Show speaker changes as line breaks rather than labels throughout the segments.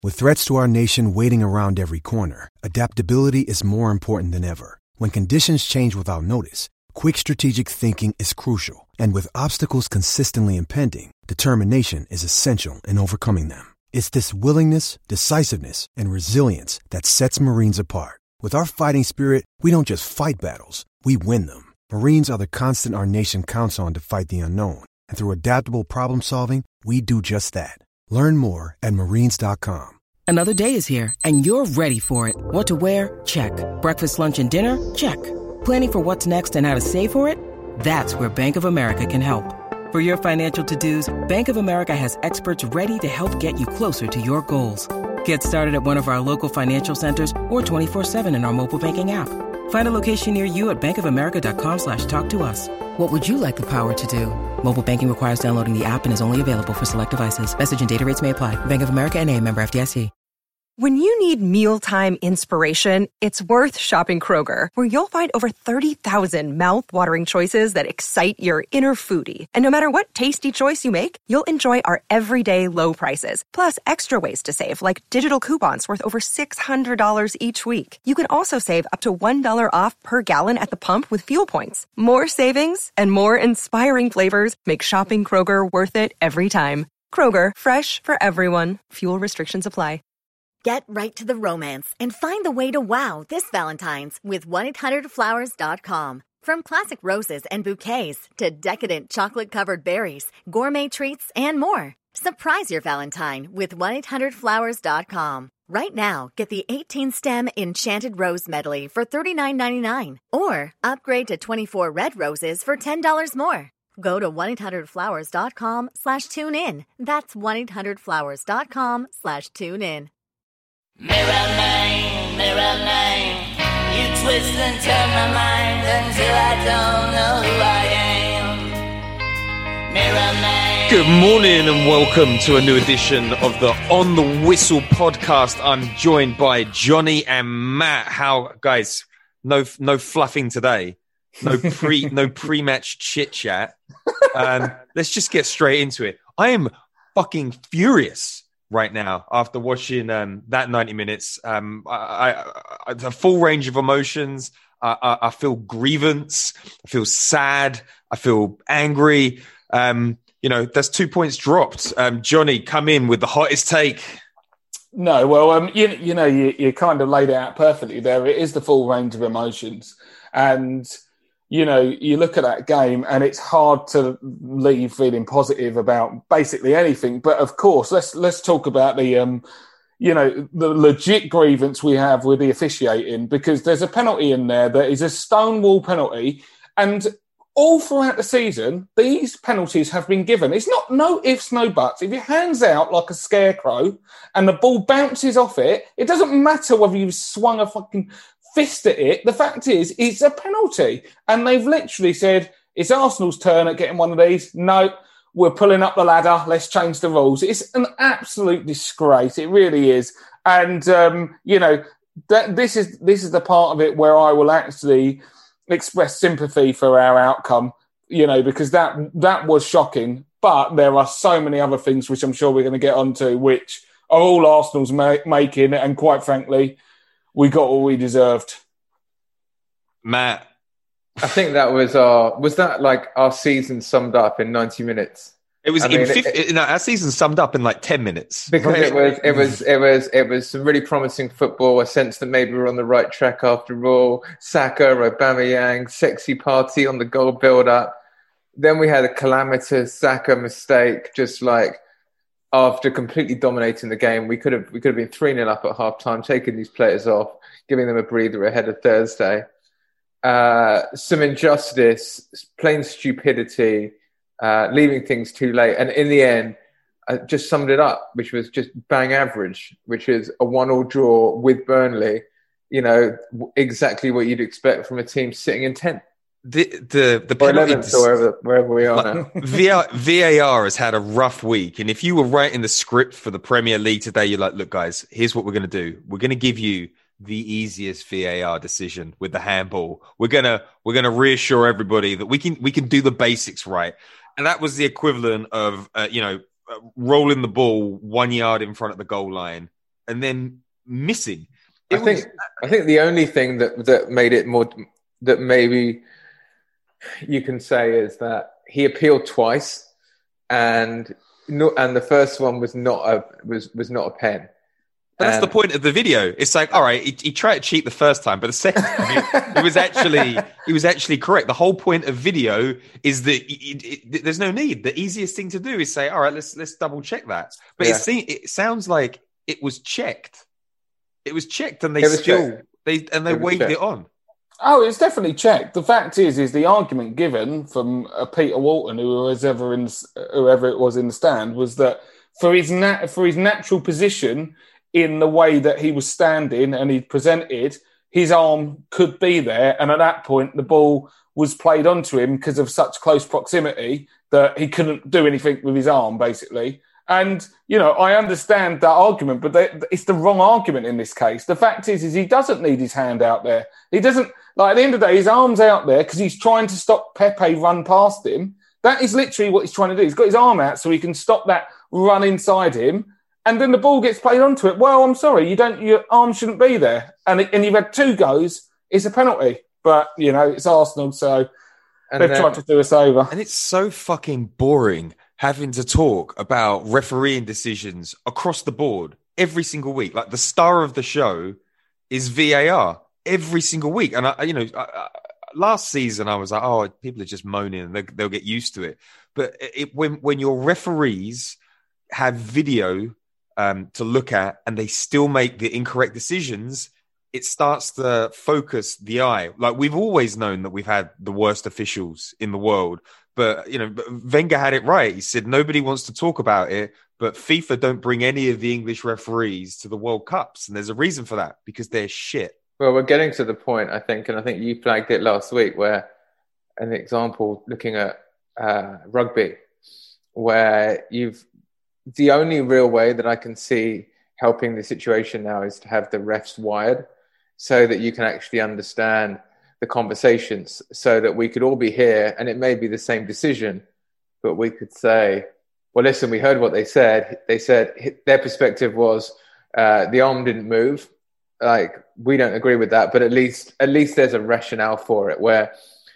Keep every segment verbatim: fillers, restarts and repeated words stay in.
With threats to our nation waiting around every corner, adaptability is more important than ever. When conditions change without notice, quick strategic thinking is crucial. And with obstacles consistently impending, determination is essential in overcoming them. It's this willingness, decisiveness, and resilience that sets Marines apart. With our fighting spirit, we don't just fight battles, we win them. Marines are the constant our nation counts on to fight the unknown. And through adaptable problem solving, we do just that. Learn more at marines dot com.
Another day is here, and you're ready for it. What to wear? Check. Breakfast, lunch, and dinner? Check. Planning for what's next and how to save for it? That's where Bank of America can help. For your financial to-dos, Bank of America has experts ready to help get you closer to your goals. Get started at one of our local financial centers or twenty-four seven in our mobile banking app. Find a location near you at bankofamerica.com slash talk to us. What would you like the power to do? Mobile banking requires downloading the app and is only available for select devices. Message and data rates may apply. Bank of America N A, member F D I C.
When you need mealtime inspiration, it's worth shopping Kroger, where you'll find over thirty thousand mouth-watering choices that excite your inner foodie. And no matter what tasty choice you make, you'll enjoy our everyday low prices, plus extra ways to save, like digital coupons worth over six hundred dollars each week. You can also save up to one dollar off per gallon at the pump with fuel points. More savings and more inspiring flavors make shopping Kroger worth it every time. Kroger, fresh for everyone. Fuel restrictions apply.
Get right to the romance and find the way to wow this Valentine's with one eight hundred flowers dot com. From classic roses and bouquets to decadent chocolate-covered berries, gourmet treats, and more. Surprise your Valentine with one eight hundred flowers dot com. Right now, get the eighteen-stem Enchanted Rose Medley for thirty-nine ninety-nine or upgrade to twenty-four red roses for ten dollars more. Go to one eight hundred flowers dot com slash tune in. That's one eight hundred flowers dot com slash tune in.
Mirror man, mirror man, you twist and turn my mind until I don't know who I am. Mirror man.
Good morning and welcome to a new edition of the On the Whistle podcast. I'm joined by Johnny and Matt. How, guys? No, no fluffing today. No pre, no pre-match chit chat. Um, let's just get straight into it. I am fucking furious right now after watching um, that ninety minutes. Um, I, I, I, the full range of emotions. I, I, I feel grievance. I feel sad. I feel angry. Um, you know, that's two points dropped. Um, Johnny, come in with the hottest take.
No, well, um, you, you know, you, you kind of laid it out perfectly there. It is the full range of emotions. And, you know, you look at that game and it's hard to leave feeling positive about basically anything. But of course, let's let's talk about the, um, you know, the legit grievance we have with the officiating, because there's a penalty in there that is a stonewall penalty. And all throughout the season, these penalties have been given. It's not no ifs, no buts. If your hand's out like a scarecrow and the ball bounces off it, it doesn't matter whether you've swung a fucking fist at it. The fact is, it's a penalty. And they've literally said, it's Arsenal's turn at getting one of these. No, we're pulling up the ladder. Let's change the rules. It's an absolute disgrace. It really is. And, um, you know, that this is this is the part of it where I will actually express sympathy for our outcome, you know, because that that was shocking. But there are so many other things, which I'm sure we're going to get onto, which are all Arsenal's ma- making. And quite frankly, we got what we deserved.
Matt,
I think that was our was that like our season summed up in ninety minutes.
It was
I
in
mean,
fifty,
it,
it, no, our season summed up in like ten minutes
because
right?
it was it was it was it was some really promising football. A sense that maybe we're on the right track after all. Saka, Aubameyang, sexy party on the goal build up. Then we had a calamitous Saka mistake, just like. After completely dominating the game, we could have we could have been three nil up at half time, taking these players off, giving them a breather ahead of Thursday. Uh, some injustice, plain stupidity, uh, leaving things too late. And in the end, I just summed it up, which was just bang average, which is a one-all draw with Burnley. You know, exactly what you'd expect from a team sitting in tenth.
The the the
or eleventh, or wherever, wherever we are now.
V A R has had a rough week, and if you were writing the script for the Premier League today, you're like, look, guys, here's what we're going to do. We're going to give you the easiest V A R decision with the handball. We're gonna we're gonna reassure everybody that we can we can do the basics right, and that was the equivalent of uh, you know uh, rolling the ball one yard in front of the goal line and then missing. It
I think
was,
I think the only thing that, that made it more that maybe you can say is that he appealed twice, and no, and the first one was not a was was not a pen.
But that's
and,
the point of the video. It's like, all right, he, he tried to cheat the first time, but the second time, it, it was actually it was actually correct. The whole point of video is that it, it, it, there's no need. The easiest thing to do is say, all right, let's let's double check that. But
yeah.
it seems it sounds like it was checked. It was checked, and they
It was
still
checked.
they and they
It was
waved
checked.
it on.
Oh, it's definitely checked. The fact is, is the argument given from uh, Peter Walton, who was ever in, whoever it was in the stand, was that for his nat- for his natural position in the way that he was standing and he presented, his arm could be there, and at that point, the ball was played onto him because of such close proximity that he couldn't do anything with his arm, basically. And, you know, I understand that argument, but they, it's the wrong argument in this case. The fact is, is he doesn't need his hand out there. He doesn't, like, at the end of the day, his arm's out there because he's trying to stop Pepe run past him. That is literally what he's trying to do. He's got his arm out so he can stop that run inside him. And then the ball gets played onto it. Well, I'm sorry, you don't. Your arm shouldn't be there. And and you've had two goes. It's a penalty. But, you know, it's Arsenal, so
And
they've
then-
tried to do us over.
And it's so fucking boring having to talk about refereeing decisions across the board every single week. Like, the star of the show is V A R every single week. And, I, you know, I, I, last season I was like, oh, people are just moaning and they, they'll get used to it. But it, when, when your referees have video um, to look at and they still make the incorrect decisions, it starts to focus the eye. Like, we've always known that we've had the worst officials in the world, but, you know, Wenger had it right. He said nobody wants to talk about it, but FIFA don't bring any of the English referees to the World Cups. And there's a reason for that, because they're shit.
Well, we're getting to the point, I think, and I think you flagged it last week, where an example looking at uh, rugby, where you've the only real way that I can see helping the situation now is to have the refs wired so that you can actually understand the conversations, so that we could all be here and it may be the same decision, but we could say, well, listen, we heard what they said. They said their perspective was uh, the arm didn't move. Like, we don't agree with that, but at least at least there's a rationale for it, where,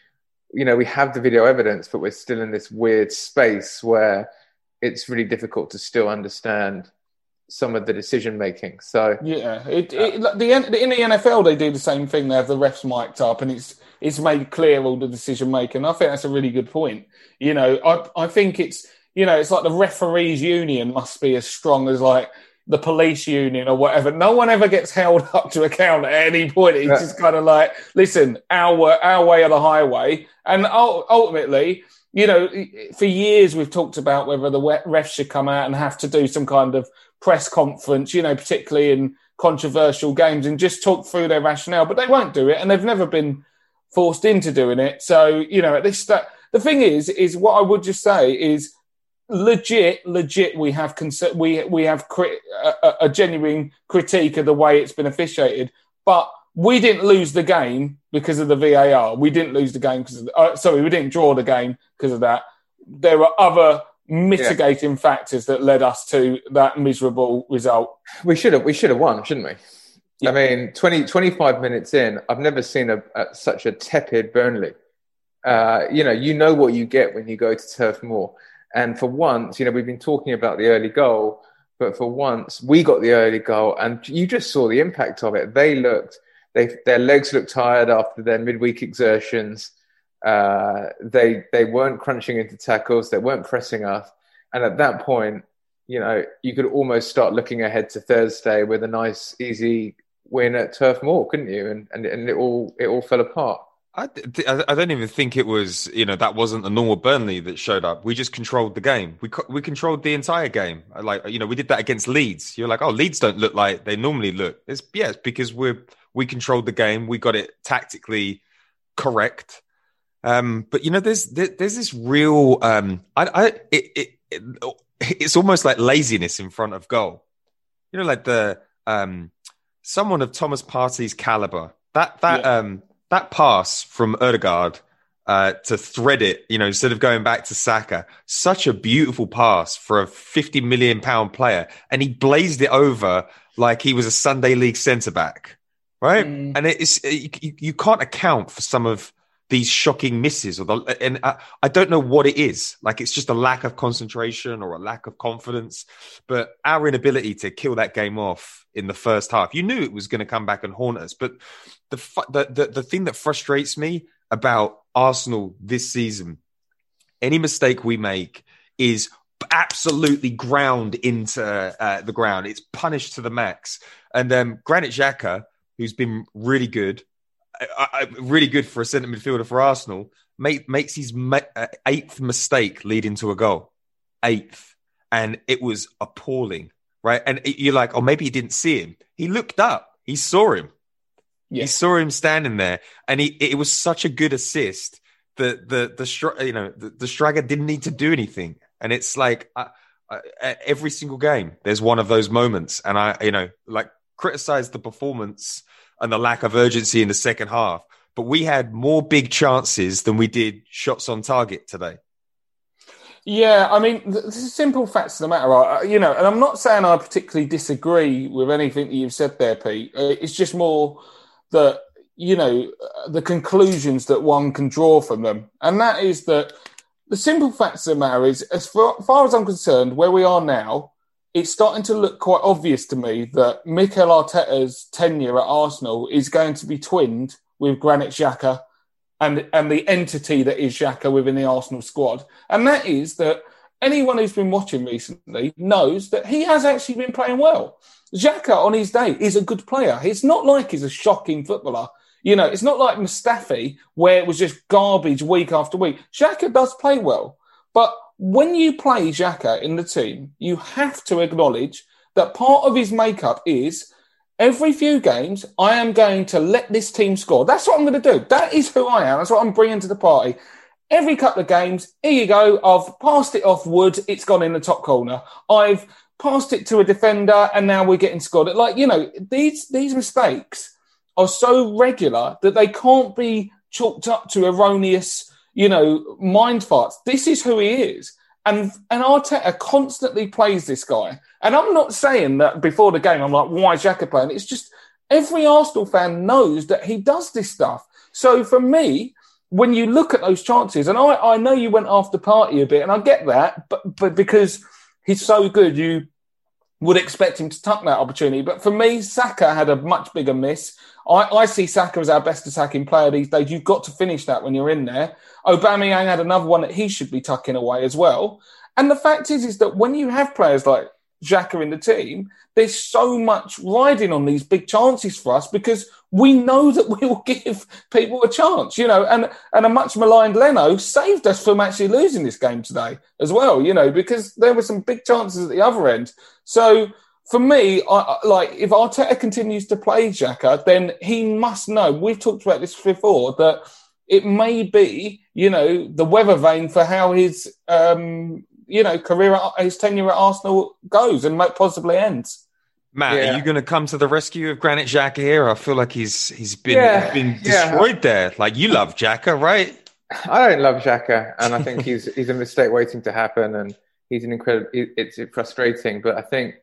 you know, we have the video evidence, but we're still in this weird space where it's really difficult to still understand some of the decision making. So
yeah, it, it, the in the N F L they do the same thing. They have the refs mic'd up, and it's it's made clear all the decision making. I think that's a really good point. You know, I I think it's you know it's like the referees union must be as strong as like the police union or whatever. No one ever gets held up to account at any point. It's
Yeah.
just kind of like, listen, our our way or the highway, and ultimately. You know, for years we've talked about whether the refs should come out and have to do some kind of press conference, you know, particularly in controversial games, and just talk through their rationale. But they won't do it, and they've never been forced into doing it. So, you know, at this, that, the thing is, is what I would just say is legit, legit. We have cons- we we have crit- a, a genuine critique of the way it's been officiated, but. We didn't lose the game because of the V A R. We didn't lose the game because of the, uh, sorry, we didn't draw the game because of that. There were other mitigating yeah. factors that led us to that miserable result.
We should have we should have won, shouldn't we? Yeah. I mean, twenty, twenty-five minutes in, I've never seen a, a, such a tepid Burnley. Uh, you know, you know what you get when you go to Turf Moor. And for once, you know, we've been talking about the early goal, but for once, we got the early goal, and you just saw the impact of it. They looked... They, their legs looked tired after their midweek exertions. Uh, they they weren't crunching into tackles. They weren't pressing us. And at that point, you know, you could almost start looking ahead to Thursday with a nice, easy win at Turf Moor, couldn't you? And and, and it all it all fell apart.
I, I don't even think it was, you know, that wasn't the normal Burnley that showed up. We just controlled the game. We we controlled the entire game. Like, you know, we did that against Leeds. You're like, oh, Leeds don't look like they normally look. It's, yeah, it's because we're we controlled the game. We got it tactically correct. Um, but you know, there's there, there's this real. Um, I, I it, it, it it's almost like laziness in front of goal. You know, like the um, someone of Thomas Partey's caliber. That that yeah. um. That pass from Ødegaard uh, to thread it, you know, instead of going back to Saka. Such a beautiful pass for a fifty million pound player. And he blazed it over like he was a Sunday League centre-back, right? Mm. And it's you, you can't account for some of these shocking misses. or the, And I, I don't know what it is. Like, it's just a lack of concentration or a lack of confidence. But our inability to kill that game off in the first half, you knew it was going to come back and haunt us. But the the the, the thing that frustrates me about Arsenal this season, any mistake we make is absolutely ground into uh, the ground. It's punished to the max. And um, Granit Xhaka, who's been really good, uh, uh, really good for a centre midfielder for Arsenal, make, makes his ma- uh, eighth mistake lead into a goal. Eighth. And it was appalling, right? And it, you're like, oh, maybe he didn't see him. He looked up. He saw him. Yeah. He saw him standing there, and he, it was such a good assist that the the you know the, the striker didn't need to do anything. And it's like I, I, every single game, there's one of those moments, and I you know like criticize the performance and the lack of urgency in the second half, but we had more big chances than we did shots on target today.
Yeah, I mean, the, the simple facts of the matter are, you know, and I'm not saying I particularly disagree with anything that you've said there, Pete. It's just more that, you know, the conclusions that one can draw from them. And that is that the simple facts of the matter is, as far, far as I'm concerned, where we are now, it's starting to look quite obvious to me that Mikel Arteta's tenure at Arsenal is going to be twinned with Granit Xhaka and, and the entity that is Xhaka within the Arsenal squad. And that is that anyone who's been watching recently knows that he has actually been playing well. Xhaka, on his day, is a good player. It's not like he's a shocking footballer. You know, it's not like Mustafi, where it was just garbage week after week. Xhaka does play well. But when you play Xhaka in the team, you have to acknowledge that part of his makeup is every few games, I am going to let this team score. That's what I'm going to do. That is who I am. That's what I'm bringing to the party. Every couple of games, here you go. I've passed it off Wood. It's gone in the top corner. I've passed it to a defender, and now we're getting scored. Like, you know, these these mistakes are so regular that they can't be chalked up to erroneous, you know, mind farts. This is who he is. And and Arteta constantly plays this guy. And I'm not saying that before the game, I'm like, why is Xhaka playing? It's just every Arsenal fan knows that he does this stuff. So for me, when you look at those chances, and I, I know you went after Partey a bit, and I get that, but but because he's so good, you would expect him to tuck that opportunity. But for me, Saka had a much bigger miss. I, I see Saka as our best attacking player these days. You've got to finish that when you're in there. Aubameyang had another one that he should be tucking away as well. And the fact is, is that when you have players like Xhaka in the team, there's so much riding on these big chances for us because we know that we will give people a chance, you know, and, and a much maligned Leno saved us from actually losing this game today as well, you know, because there were some big chances at the other end. So for me, I, like if Arteta continues to play Xhaka, then he must know, we've talked about this before, that it may be, you know, the weather vane for how his, um, you know, career, his tenure at Arsenal goes and might possibly ends.
Matt, yeah. Are you going to come to the rescue of Granit Xhaka here? I feel like he's he's been
yeah,
been destroyed yeah. there. Like, you love Xhaka, right?
I don't love Xhaka, and I think he's he's a mistake waiting to happen, and he's an incredible. It's frustrating, but I think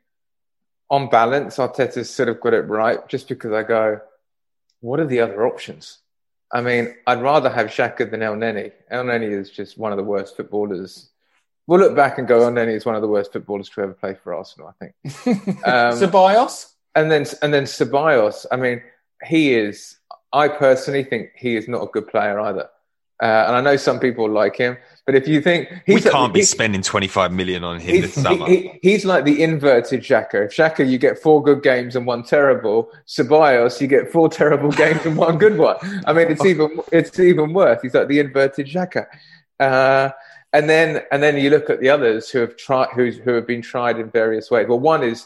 on balance, Arteta's sort of got it right. Just because I go, what are the other options? I mean, I'd rather have Xhaka than El Neni. El Neni is just one of the worst footballers. We'll look back and go, El Neni is one of the worst footballers to ever play for Arsenal, I think. Um,
Ceballos?
And then and then Ceballos, I mean, he is, I personally think he is not a good player either. Uh, and I know some people like him, but if you think...
He's we can't a, be he, spending twenty-five million on him this summer.
He, he, he's like the inverted Xhaka. If Xhaka, you get four good games and one terrible. Ceballos, you get four terrible games and one good one. I mean, it's even it's even worse. He's like the inverted Xhaka. Uh And then, and then you look at the others who have tried, who who have been tried in various ways. Well, one is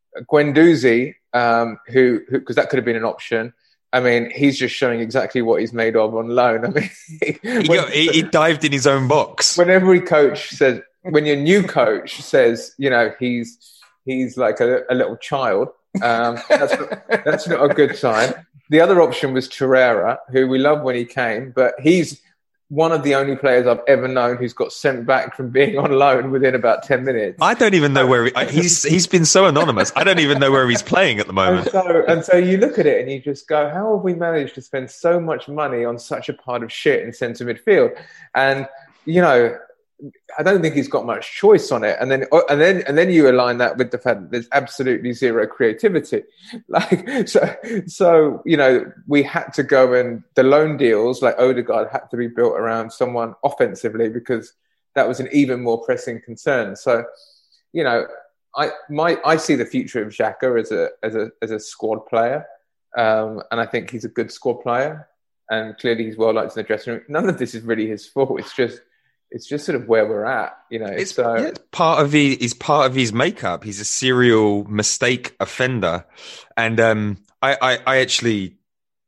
Guendouzi, um, who because that could have been an option. I mean, he's just showing exactly what he's made of on loan. I mean,
he, when, he, he dived in his own box.
When every coach says, when your new coach says, you know, he's he's like a, a little child, um, that's not, that's not a good sign. The other option was Torreira, who we loved when he came, but he's one of the only players I've ever known who's got sent back from being on loan within about ten minutes.
I don't even know where he, he's he's been so anonymous. I don't even know where he's playing at the moment.
And so, and so you look at it and you just go, how have we managed to spend so much money on such a pile of shit in centre midfield? And, you know, I don't think he's got much choice on it. And then, and then, and then you align that with the fact that there's absolutely zero creativity. Like, so, so, you know, we had to go and the loan deals like Odegaard had to be built around someone offensively because that was an even more pressing concern. So, you know, I, my, I see the future of Xhaka as a, as a, as a squad player. Um, and I think he's a good squad player and clearly he's well liked in the dressing room. None of this is really his fault. It's just, It's just sort of where we're at, you know.
It's,
so,
yeah, it's part of he is part of his makeup. He's a serial mistake offender, and um, I, I, I actually,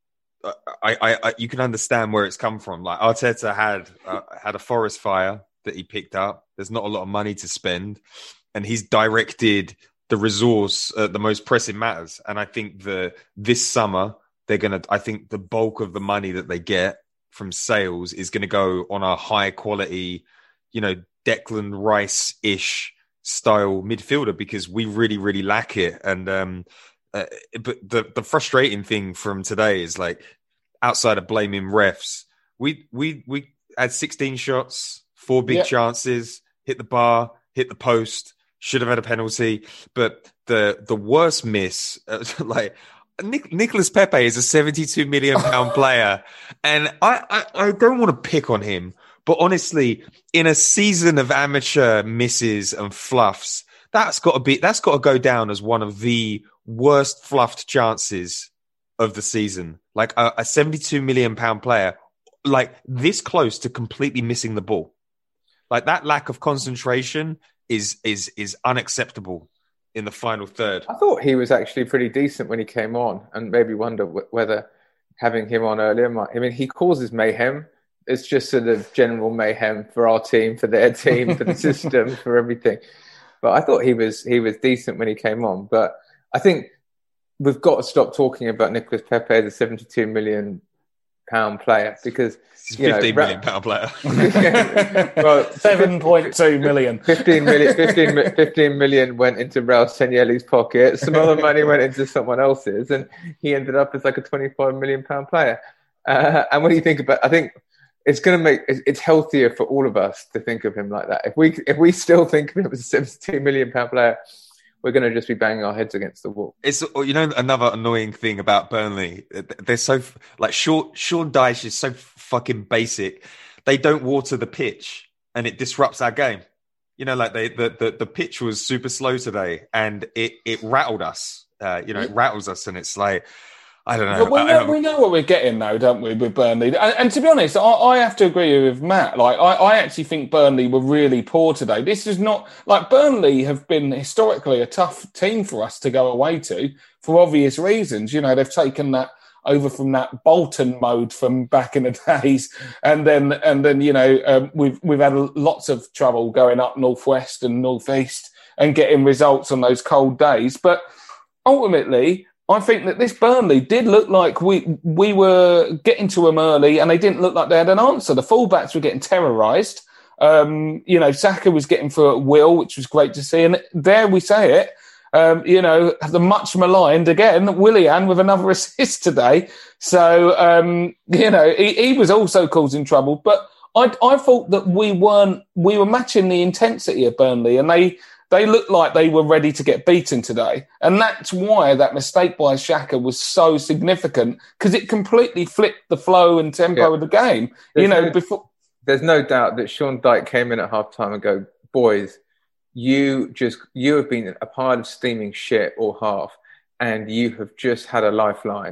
I, I, I, you can understand where it's come from. Like Arteta had uh, had a forest fire that he picked up. There's not a lot of money to spend, and he's directed the resource at the most pressing matters. And I think the this summer they're gonna. I think the bulk of the money that they get from sales is going to go on a high quality, you know, Declan Rice-ish style midfielder because we really, really lack it. And, um, uh, but the, the frustrating thing from today is like, outside of blaming refs, we, we, we had sixteen shots, four big yep. chances, hit the bar, hit the post, should have had a penalty. But the, the worst miss, uh, like, Nic- Nicolas Pepe is a seventy-two million pound player, and I, I, I don't want to pick on him, but honestly, in a season of amateur misses and fluffs, that's got to be that's got to go down as one of the worst fluffed chances of the season. Like a, a seventy-two million pound player, like this close to completely missing the ball, like that lack of concentration is is is unacceptable. In the final third,
I thought he was actually pretty decent when he came on, and maybe wonder w- whether having him on earlier might. I mean, he causes mayhem. It's just sort of general mayhem for our team, for their team, for the system, for everything. But I thought he was he was decent when he came on. But I think we've got to stop talking about Nicolas Pepe as a seventy-two million pound player because
he's a fifteen know, million pound player.
Well, seven point two million.
fifteen million, fifteen, fifteen million went into Raul Sanyeli's pocket. Some other money went into someone else's, and he ended up as like a twenty-five million pound player. Uh, and when you think about, I think it's going to make it's healthier for all of us to think of him like that. If we if we still think of him as a seventy-two million pound player, we're going to just be banging our heads against the wall.
It's, you know, another annoying thing about Burnley. They're so, like, Sean, Sean Dyche is so fucking basic. They don't water the pitch and it disrupts our game. You know, like they, the, the, the pitch was super slow today and it, it rattled us. Uh, you know, it rattles us and it's like, I don't know.
But we know, we know what we're getting, though, don't we, with Burnley? And, and to be honest, I, I have to agree with Matt. Like, I, I actually think Burnley were really poor today. This is not like Burnley have been historically a tough team for us to go away to for obvious reasons. You know, they've taken that over from that Bolton mode from back in the days, and then and then you know um, we've we've had lots of trouble going up northwest and northeast and getting results on those cold days. But ultimately, I think that this Burnley did look like we we were getting to them early and they didn't look like they had an answer. The fullbacks were getting terrorised. Um, you know, Saka was getting through at will, which was great to see. And there we say it, um, you know, the much maligned, again, Willian with another assist today. So, um, you know, he, he was also causing trouble. But I, I thought that we weren't, we were matching the intensity of Burnley and they... They looked like they were ready to get beaten today. And that's why that mistake by Xhaka was so significant, because it completely flipped the flow and tempo yeah. of the game. There's you know,
no,
before
there's no doubt that Sean Dyche came in at half time and go, boys, you just you have been a pile of steaming shit all half, and you have just had a lifeline,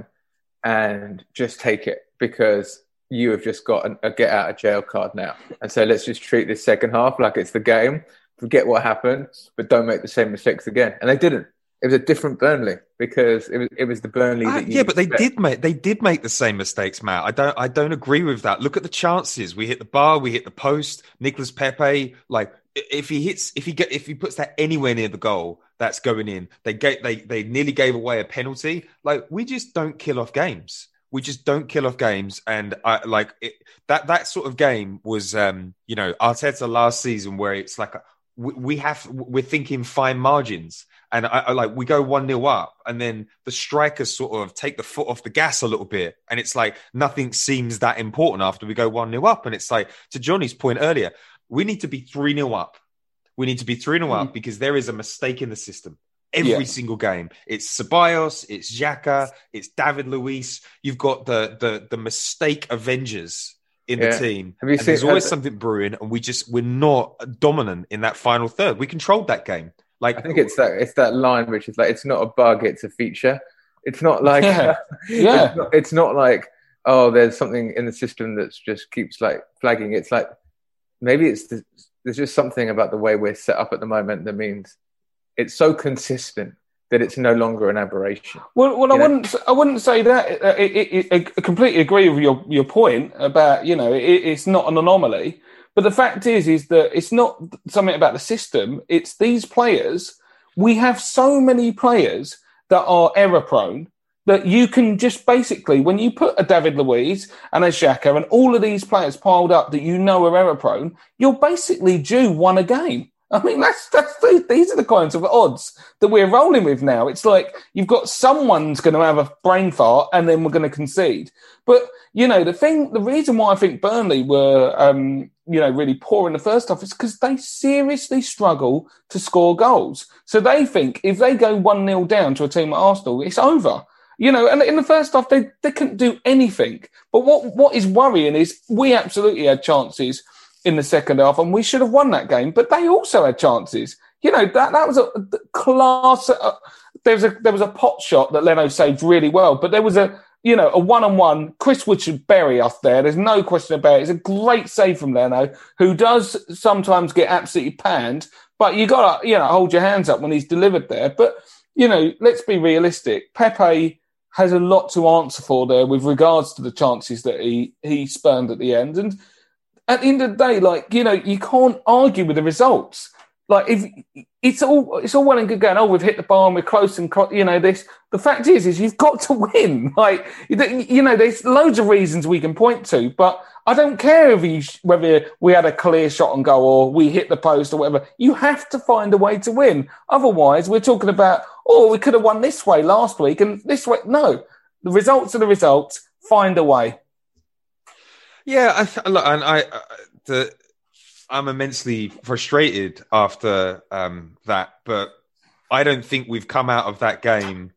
and just take it because you have just got a, a get out of jail card now. And so let's just treat this second half like it's the game. Forget what happened, but don't make the same mistakes again. And they didn't. It was a different Burnley because it was it was the Burnley that
uh,
you
yeah, but
expect.
they did make they did make the same mistakes, Matt. I don't I don't agree with that. Look at the chances. We hit the bar, we hit the post. Nicolas Pepe, like if he hits, if he get, if he puts that anywhere near the goal, that's going in. They gave, they they nearly gave away a penalty. Like we just don't kill off games. We just don't kill off games. And I like it, that, that sort of game was, um, you know, Arteta last season where it's like, a, we, we have, we're thinking fine margins. And I, I like, we go one nil up and then the strikers sort of take the foot off the gas a little bit. And it's like, nothing seems that important after we go one nil up. And it's like, to Johnny's point earlier, we need to be three nil up. We need to be three nil mm. up because there is a mistake in the system. Every yeah. single game. It's Ceballos, it's Xhaka, it's David Luiz. You've got the the the mistake Avengers in yeah. the team. Have you seen, there's always something brewing, and we just we're not dominant in that final third. We controlled that game. Like
I think it's that it's that line which is like it's not a bug, it's a feature. It's not like
yeah, yeah.
It's, not, it's not like oh, there's something in the system that's just keeps like flagging. It's like maybe it's the, there's just something about the way we're set up at the moment that means it's so consistent that it's no longer an aberration.
Well, well, I know? wouldn't, I wouldn't say that. It, it, it, I completely agree with your, your point about, you know, it, it's not an anomaly. But the fact is, is that it's not something about the system. It's these players. We have so many players that are error prone that you can just basically, when you put a David Luiz and a Xhaka and all of these players piled up that you know are error prone, you're basically due one a game. I mean, that's that's these are the kinds of odds that we're rolling with now. It's like you've got someone's going to have a brain fart and then we're going to concede. But, you know, the thing, the reason why I think Burnley were, um, you know, really poor in the first half is because they seriously struggle to score goals. So they think if they go one nil down to a team at Arsenal, it's over. You know, and in the first half, they, they couldn't do anything. But what what is worrying is we absolutely had chances in the second half, and we should have won that game. But they also had chances. You know, that that was a class. Uh, there was a there was a pot shot that Leno saved really well, but there was a you know a one on one. Chris Wood should bury us there. There's no question about it. It's a great save from Leno, who does sometimes get absolutely panned, but you got to you know hold your hands up when he's delivered there. But you know, let's be realistic. Pepe has a lot to answer for there with regards to the chances that he he spurned at the end. And at the end of the day, like, you know, you can't argue with the results. Like, if it's all it's all well and good going, oh, we've hit the bar and we're close and, you know, this. The fact is, is you've got to win. Like, you know, there's loads of reasons we can point to, but I don't care if you, whether we had a clear shot on goal or we hit the post or whatever. You have to find a way to win. Otherwise, we're talking about, oh, we could have won this way last week and this way. No, the results are the results. Find a way.
Yeah, I, look, and I, uh, the, I'm immensely frustrated after um, that, but I don't think we've come out of that game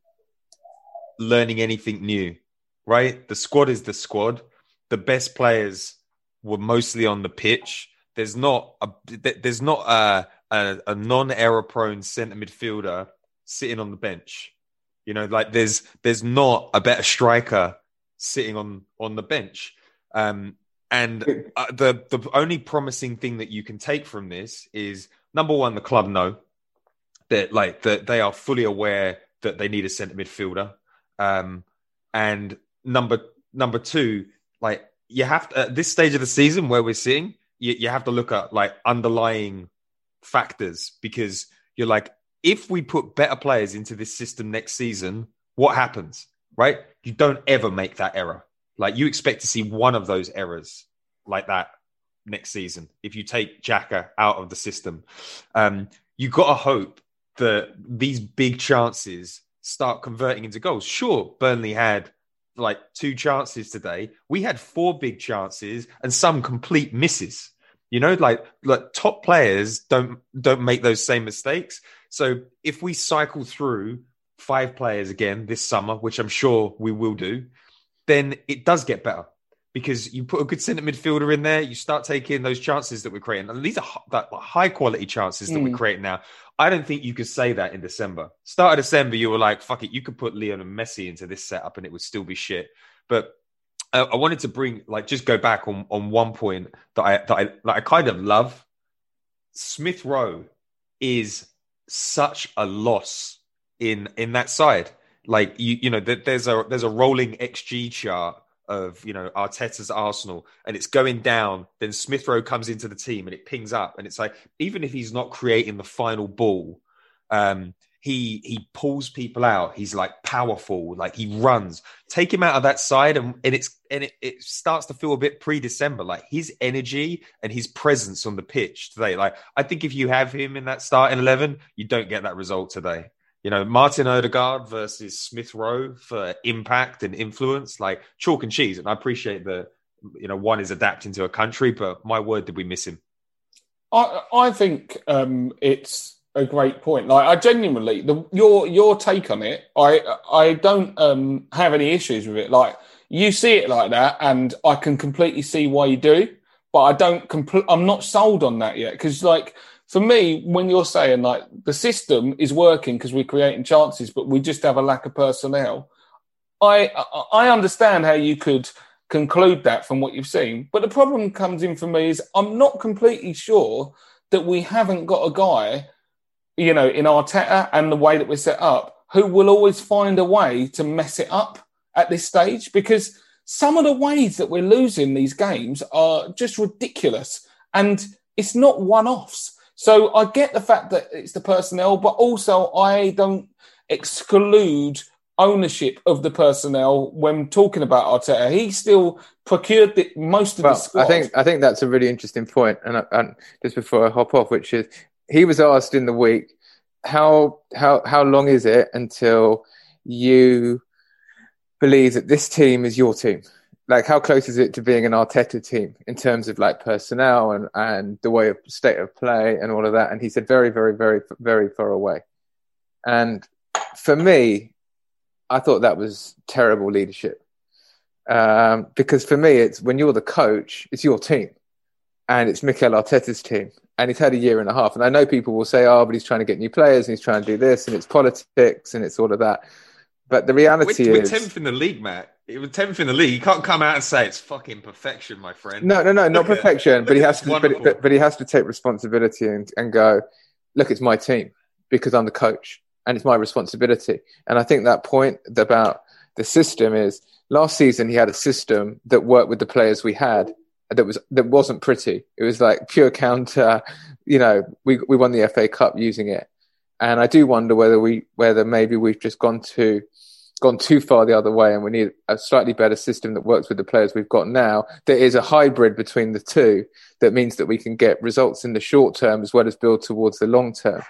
learning anything new, right? The squad is the squad. The best players were mostly on the pitch. There's not a there's not a, a, a non-error prone centre midfielder sitting on the bench. You know, like there's there's not a better striker sitting on on the bench. Um, and uh, the the only promising thing that you can take from this is, number one, the club know that like that they are fully aware that they need a centre midfielder. Um, and number number two, like you have to, at this stage of the season where we're sitting, you, you have to look at like underlying factors, because you're like, if we put better players into this system next season, what happens, right? You don't ever make that error. Like you expect to see one of those errors like that next season. If you take Xhaka out of the system, um, you got to hope that these big chances start converting into goals. Sure, Burnley had like two chances today. We had four big chances and some complete misses. You know, like like top players don't don't make those same mistakes. So if we cycle through five players again this summer, which I'm sure we will do, then it does get better, because you put a good centre midfielder in there, you start taking those chances that we're creating. And these are that high quality chances that mm. we're creating now. I don't think you could say that in December. Start of December, you were like, fuck it, you could put Leon and Messi into this setup and it would still be shit. But uh, I wanted to bring, like, just go back on, on one point that I, that I, that I kind of love. Smith Rowe is such a loss in, in that side. Like, you, you know, there's a, there's a rolling X G chart of, you know, Arteta's Arsenal, and it's going down. Then Smith Rowe comes into the team and it pings up. And it's like, even if he's not creating the final ball, um, He he pulls people out. He's like powerful, like he runs. Take him out of that side, and, and it's and it, it starts to feel a bit pre-December. Like his energy and his presence on the pitch today. Like I think if you have him in that starting eleven, you don't get that result today. You know, Martin Odegaard versus Smith Rowe for impact and influence, like chalk and cheese. And I appreciate that. You know, one is adapting to a country, but my word, did we miss him?
I I think um, it's a great point. Like I genuinely, the, your your take on it, I I don't um, have any issues with it. Like you see it like that, and I can completely see why you do, but I don't. Compl- I'm not sold on that yet because, like, for me, when you're saying like the system is working because we're creating chances, but we just have a lack of personnel, I I understand how you could conclude that from what you've seen. But the problem comes in for me is I'm not completely sure that we haven't got a guy, you know, in Arteta and the way that we're set up, who will always find a way to mess it up at this stage, because some of the ways that we're losing these games are just ridiculous and it's not one-offs. So I get the fact that it's the personnel, but also I don't exclude ownership of the personnel when talking about Arteta. He still procured the, most of
well,
the squad.
I think I think that's a really interesting point. And, and just before I hop off, which is he was asked in the week, how how how long is it until you believe that this team is your team? Like, how close is it to being an Arteta team in terms of like personnel and, and the way of state of play and all of that? And he said very, very, very, very far away. And for me, I thought that was terrible leadership. Um, because for me, it's when you're the coach, it's your team. And it's Mikel Arteta's team. And he's had a year and a half. And I know people will say, oh, but he's trying to get new players and he's trying to do this and it's politics and it's all of that. But the reality
we're,
is...
We're tenth in the league, Matt. We're tenth in the league. You can't come out and say it's fucking perfection, my friend.
No, no, no, not
look
perfection.
At,
but he has to but, but, but he has to take responsibility and, and go, look, it's my team because I'm the coach. And it's my responsibility. And I think that point about the system is last season he had a system that worked with the players we had that was that wasn't pretty. It was like pure counter. You know, we we won the F A Cup using it. And I do wonder whether we whether maybe we've just gone to gone too far the other way and we need a slightly better system that works with the players we've got now. There is a hybrid between the two that means that we can get results in the short term as well as build towards the long term.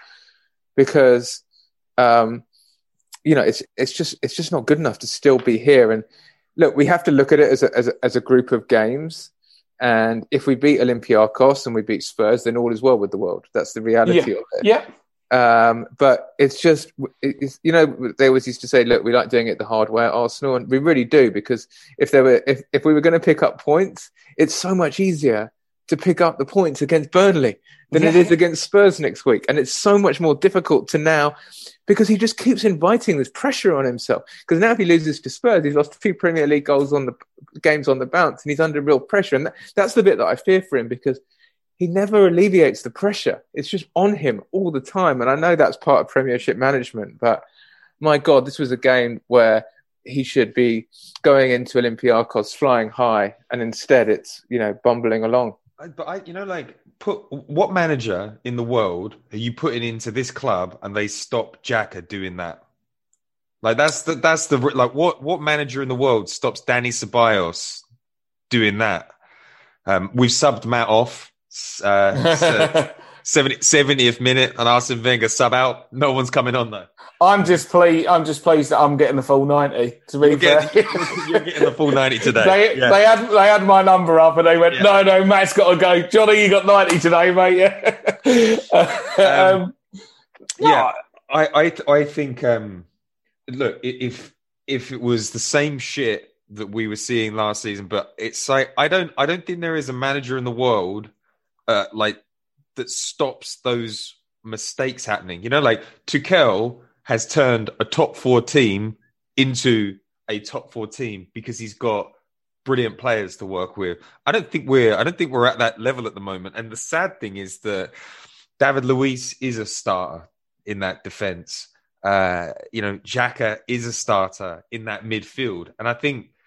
Because Um, you know, it's it's just it's just not good enough to still be here. And look, we have to look at it as a as a, as a group of games. And if we beat Olympiacos and we beat Spurs, then all is well with the world. That's the reality
yeah.
of it.
Yeah.
Um, but it's just, it's, you know, they always used to say, look, we like doing it the hard way at Arsenal. And we really do, because if there were, if, if we were going to pick up points, it's so much easier to pick up the points against Burnley than yeah. it is against Spurs next week. And it's so much more difficult to now, because he just keeps inviting this pressure on himself. Because now if he loses to Spurs, he's lost two Premier League goals on the games on the bounce, and he's under real pressure. And that, that's the bit that I fear for him, because he never alleviates the pressure. It's just on him all the time. And I know that's part of Premiership management, but my God, this was a game where he should be going into Olympiacos flying high, and instead it's, you know, bumbling along.
But I, you know, like, put what manager in the world are you putting into this club and they stop Xhaka doing that? Like, that's the that's the like what what manager in the world stops Dani Ceballos doing that? Um, we've subbed Matt off. Uh, seventieth minute, and Arsene Wenger sub out. No one's coming on though.
I'm just pleased. I'm just pleased that I'm getting the full ninety. To be
you're
fair,
getting, you're getting the full ninety today.
they,
yeah.
they had they had my number up, and they went,
yeah.
"No, no, Matt's got to go. Johnny, you got ninety today, mate." Yeah, um,
yeah. I I I think. Um, look, if if it was the same shit that we were seeing last season, but it's like I don't I don't think there is a manager in the world uh, like that stops those mistakes happening. You know, like Tuchel has turned a top four team into a top four team because he's got brilliant players to work with. I don't think we're I don't think we're at that level at the moment. And the sad thing is that David Luiz is a starter in that defense. Uh, you know, Xhaka is a starter in that midfield. And I think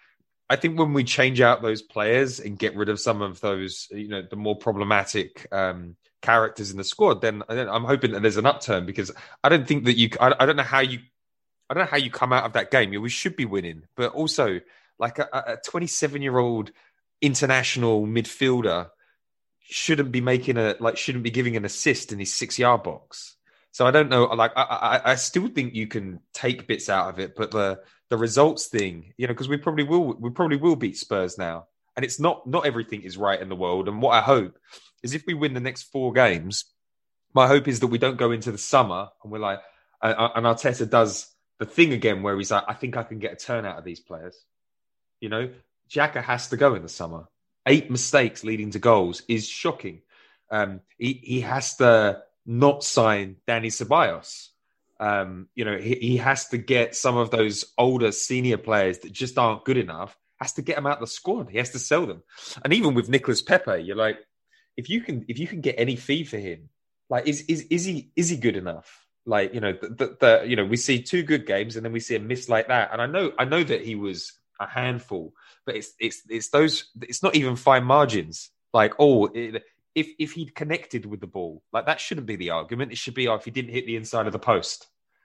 I think when we change out those players and get rid of some of those, you know, the more problematic um, characters in the squad, then I'm hoping that there's an upturn, because I don't think that you, I, I don't know how you, I don't know how you come out of that game. We should be winning, but also like a, a twenty-seven-year-old international midfielder shouldn't be making a, like, shouldn't be giving an assist in his six-yard box. So I don't know, like, I, I, I still think you can take bits out of it, but the, the results thing, you know, because we probably will, we probably will beat Spurs now. And it's not, not everything is right in the world. And what I hope is if we win the next four games, my hope is that we don't go into the summer and we're like, uh, and Arteta does the thing again where he's like, I think I can get a turn out of these players. You know, Xhaka has to go in the summer. Eight mistakes leading to goals is shocking. Um, he, he has to not sign Dani Ceballos. Um, you know, he, he has to get some of those older senior players that just aren't good enough, has to get them out of the squad. He has to sell them. And even with Nicolas Pepe, you're like, if you can, if you can get any fee for him, like, is is is he is he good enough? Like, you know, the, the, the you know, we see two good games and then we see a miss like that. And I know, I know that he was a handful, but it's it's it's those. It's not even fine margins. Like, oh, it, if if he'd connected with the ball, like, that shouldn't be the argument. It should be, oh, if he didn't hit the inside of the post.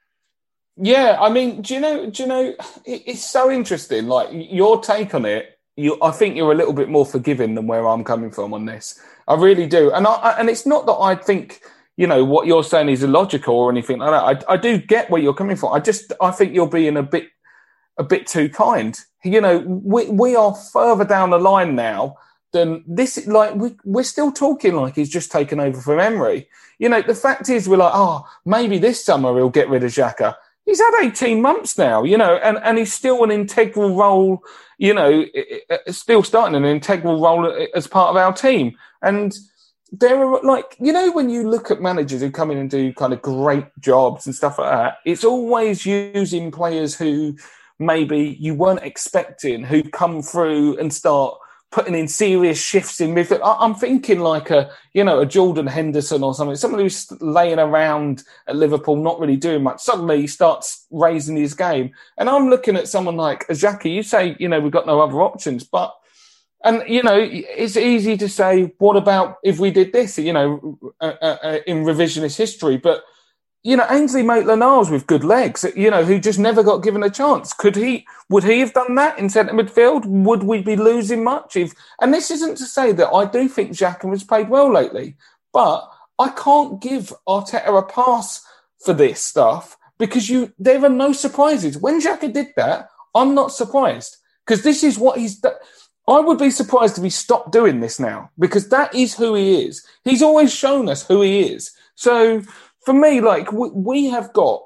Yeah, I mean, do you know? Do you know? It, it's so interesting. Like, your take on it. You, I think you're a little bit more forgiving than where I'm coming from on this. I really do, and I and it's not that I think, you know, what you're saying is illogical or anything like that. I, I do get where you're coming from. I just, I think you're being a bit, a bit too kind. You know, we we are further down the line now than this. Like, we we're still talking like he's just taken over from Emery. You know, the fact is, we're like, oh, maybe this summer he'll get rid of Xhaka. He's had eighteen months now, you know, and, and he's still an integral role, you know, still starting an integral role as part of our team. And there are, like, you know, when you look at managers who come in and do kind of great jobs and stuff like that, it's always using players who maybe you weren't expecting, who come through and start putting in serious shifts in midfield. I'm thinking like a, you know, a Jordan Henderson or something, someone who's laying around at Liverpool, not really doing much. Suddenly he starts raising his game. And I'm looking at someone like Xhaka. You say, you know, we've got no other options, but, and, you know, it's easy to say, what about if we did this, you know, uh, uh, in revisionist history? But, you know, Ainsley Maitland-Niles with good legs, you know, who just never got given a chance. Could he, would he have done that in centre midfield? Would we be losing much? If, and this isn't to say that I do think Xhaka has played well lately, but I can't give Arteta a pass for this stuff because you, there are no surprises. When Xhaka did that, I'm not surprised because this is what he's done. I would be surprised if he stopped doing this now because that is who he is. He's always shown us who he is. So for me, like, we, we have got,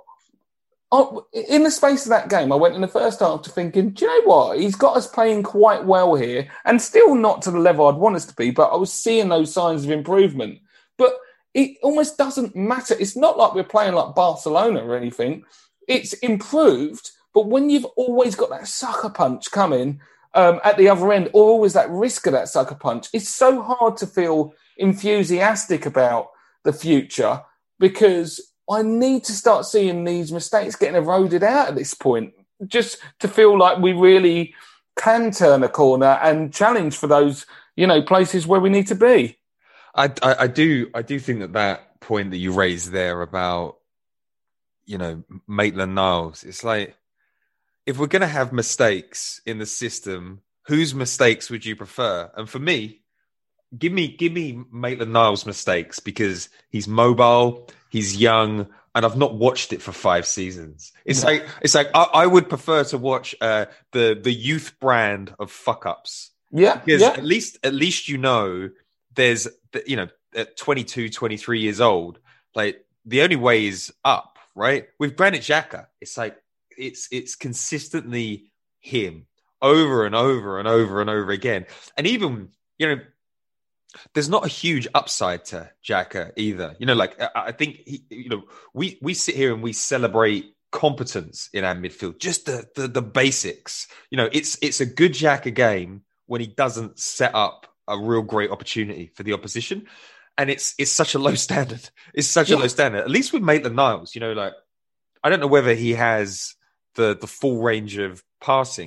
uh, in the space of that game, I went in the first half to thinking, do you know what? He's got us playing quite well here and still not to the level I'd want us to be, but I was seeing those signs of improvement. But it almost doesn't matter. It's not like we're playing like Barcelona or anything. It's improved, but when you've always got that sucker punch coming um, at the other end, or always that risk of that sucker punch, it's so hard to feel enthusiastic about the future because I need to start seeing these mistakes getting eroded out at this point, just to feel like we really can turn a corner and challenge for those, you know, places where we need to be.
I, I, I do, I do think that that point that you raised there about, you know, Maitland-Niles, it's like, if we're going to have mistakes in the system, whose mistakes would you prefer? And for me, give me, give me Maitland-Niles mistakes because he's mobile, he's young, and I've not watched it for five seasons. It's yeah. like, it's like I, I would prefer to watch uh, the the youth brand of fuck ups.
Yeah,
because
yeah.
at least at least you know there's, you know, at twenty-two, twenty-three years old, like the only way is up, right? With Granit Xhaka, it's like it's it's consistently him over and over and over and over again, and even, you know, there's not a huge upside to Xhaka either. You know, like, I think, he, you know, we, we sit here and we celebrate competence in our midfield, just the, the, the basics. You know, it's, it's a good Xhaka game when he doesn't set up a real great opportunity for the opposition. And it's, it's such a low standard. It's such yeah. a low standard. At least with Maitland-Niles, you know, like, I don't know whether he has the, the full range of passing,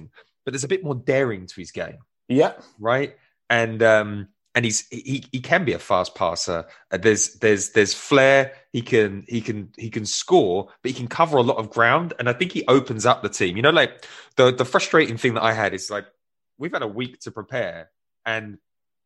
but there's a bit more daring to his game.
Yeah.
Right. And um, and he's he he can be a fast passer. Uh, there's there's there's flair. He can he can he can score, but he can cover a lot of ground. And I think he opens up the team. You know, like the the frustrating thing that I had is like we've had a week to prepare, and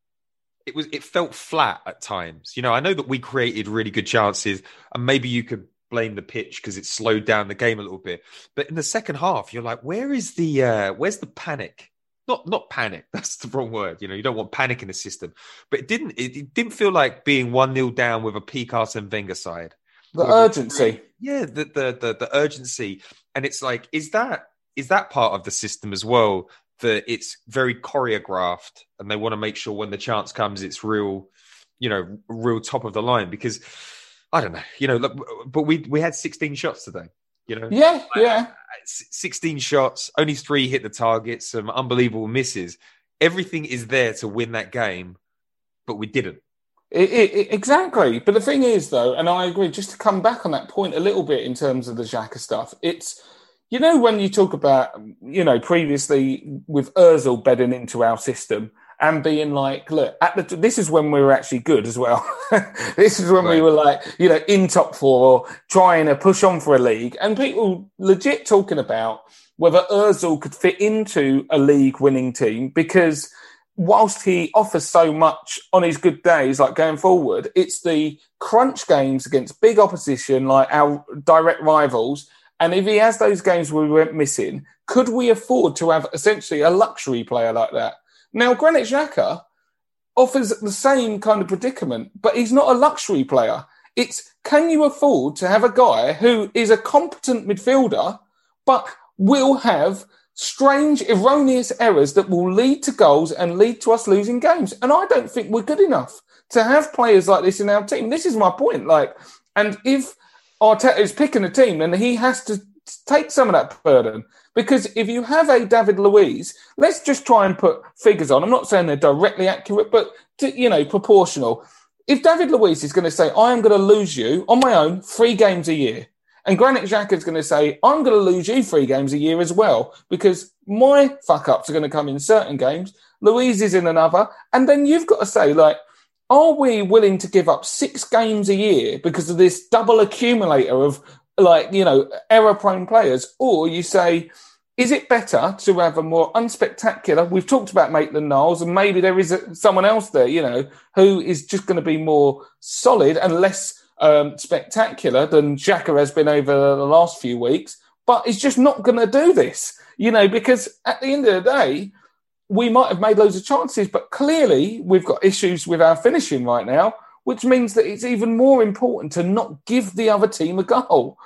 it was it felt flat at times. You know, I know that we created really good chances, and maybe you could blame the pitch because it slowed down the game a little bit. But in the second half, you're like, where is the uh, where's the panic? Not not panic. That's the wrong word. You know, you don't want panic in the system. But it didn't. It, it didn't feel like being one nil down with a Pete Arsene Wenger side.
The urgency.
Yeah, the, the the the urgency, and it's like, is that is that part of the system as well? That it's very choreographed, and they want to make sure when the chance comes, it's real, you know, real top of the line. Because I don't know, you know, but we we had sixteen shots today. You know,
yeah, yeah,
sixteen shots, only three hit the target, some unbelievable misses. Everything is there to win that game, but we didn't.
It, it, exactly. But the thing is, though, and I agree, just to come back on that point a little bit in terms of the Xhaka stuff, it's, you know, when you talk about, you know, previously with Ozil bedding into our system and being like, look, at the, this is when we were actually good as well. This is when right. we were like, you know, in top four, or trying to push on for a league. And people legit talking about whether Ozil could fit into a league winning team, because whilst he offers so much on his good days, like going forward, it's the crunch games against big opposition, like our direct rivals. And if he has those games where we went missing, could we afford to have essentially a luxury player like that? Now, Granit Xhaka offers the same kind of predicament, but he's not a luxury player. It's, can you afford to have a guy who is a competent midfielder, but will have strange, erroneous errors that will lead to goals and lead to us losing games? And I don't think we're good enough to have players like this in our team. This is my point. Like, and if Arteta is picking a team, then he has to take some of that burden. Because if you have a David Luiz, let's just try and put figures on. I'm not saying they're directly accurate, but, to, you know, proportional. If David Luiz is going to say, I am going to lose you on my own three games a year, and Granit Xhaka is going to say, I'm going to lose you three games a year as well, because my fuck-ups are going to come in certain games, Luiz is in another, and then you've got to say, like, are we willing to give up six games a year because of this double accumulator of, like, you know, error-prone players? Or you say, is it better to have a more unspectacular... We've talked about Maitland-Niles, and maybe there is a, someone else there, you know, who is just going to be more solid and less um, spectacular than Xhaka has been over the last few weeks, but is just not going to do this, you know, because at the end of the day, we might have made loads of chances, but clearly we've got issues with our finishing right now, which means that it's even more important to not give the other team a goal.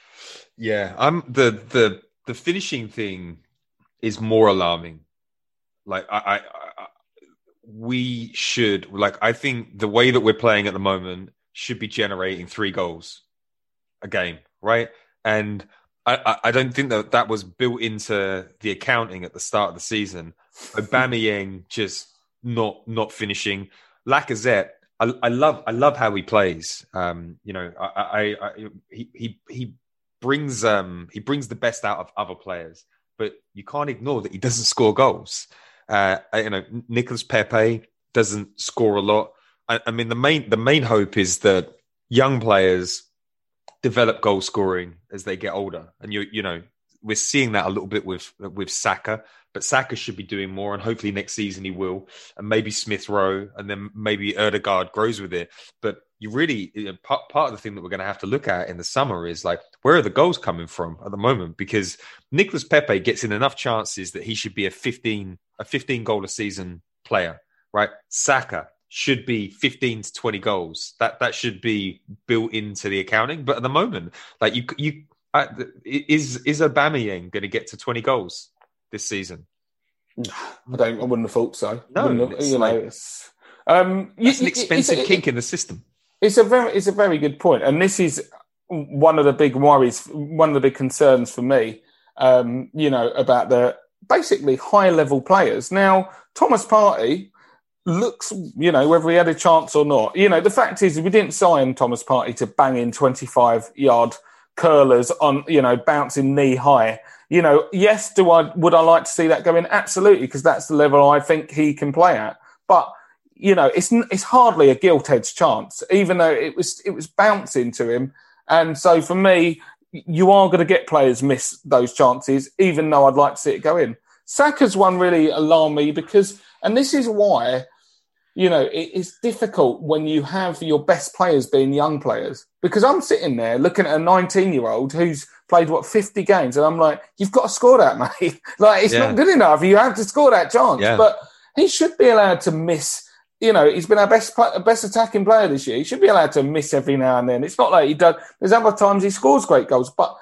Yeah, I'm the the the finishing thing is more alarming. Like I, I, I, we should like I think the way that we're playing at the moment should be generating three goals a game, right? And I, I don't think that that was built into the accounting at the start of the season. Aubameyang just not not finishing. Lacazette, I, I love I love how he plays. Um, you know, I, I, I he he he brings um he brings the best out of other players, but you can't ignore that he doesn't score goals. Uh, you know, Nicolas Pepe doesn't score a lot. I, I mean, the main the main hope is that young players develop goal scoring as they get older, and you you know we're seeing that a little bit with with Saka. But Saka should be doing more, and hopefully next season he will. And maybe Smith Rowe, and then maybe Ødegaard grows with it. But you really, part, part of the thing that we're going to have to look at in the summer is like, where are the goals coming from at the moment? Because Nicolas Pepe gets in enough chances that he should be a fifteen a fifteen goal a season player, right? Saka should be fifteen to twenty goals. That that should be built into the accounting. But at the moment, like you you uh, is is Aubameyang going to get to twenty goals this season?
I don't. I wouldn't have thought so.
No,
have,
it's
you
like,
know, it's, um,
it's
you,
an expensive
it's,
kink in the system.
It's a very, it's a very good point, and this is one of the big worries, one of the big concerns for me. Um, you know, about the basically high level players. Now, Thomas Partey looks, you know, whether he had a chance or not. You know, the fact is, we didn't sign Thomas Partey to bang in twenty-five yard curlers on, you know, bouncing knee high You know, yes, do I would I like to see that go in? Absolutely, because that's the level I think he can play at. But you know, it's it's hardly a gilt-edged chance, even though it was it was bouncing to him. And so for me, you are going to get players miss those chances, even though I'd like to see it go in. Saka's one really alarmed me because, and this is why, you know, it, it's difficult when you have your best players being young players. Because I'm sitting there looking at a nineteen-year-old who's played, what, fifty games, and I'm like, you've got to score that, mate. Like, it's yeah. not good enough. You have to score that chance. Yeah. But he should be allowed to miss. You know, he's been our best best attacking player this year. He should be allowed to miss every now and then. It's not like he does. There's other times he scores great goals. But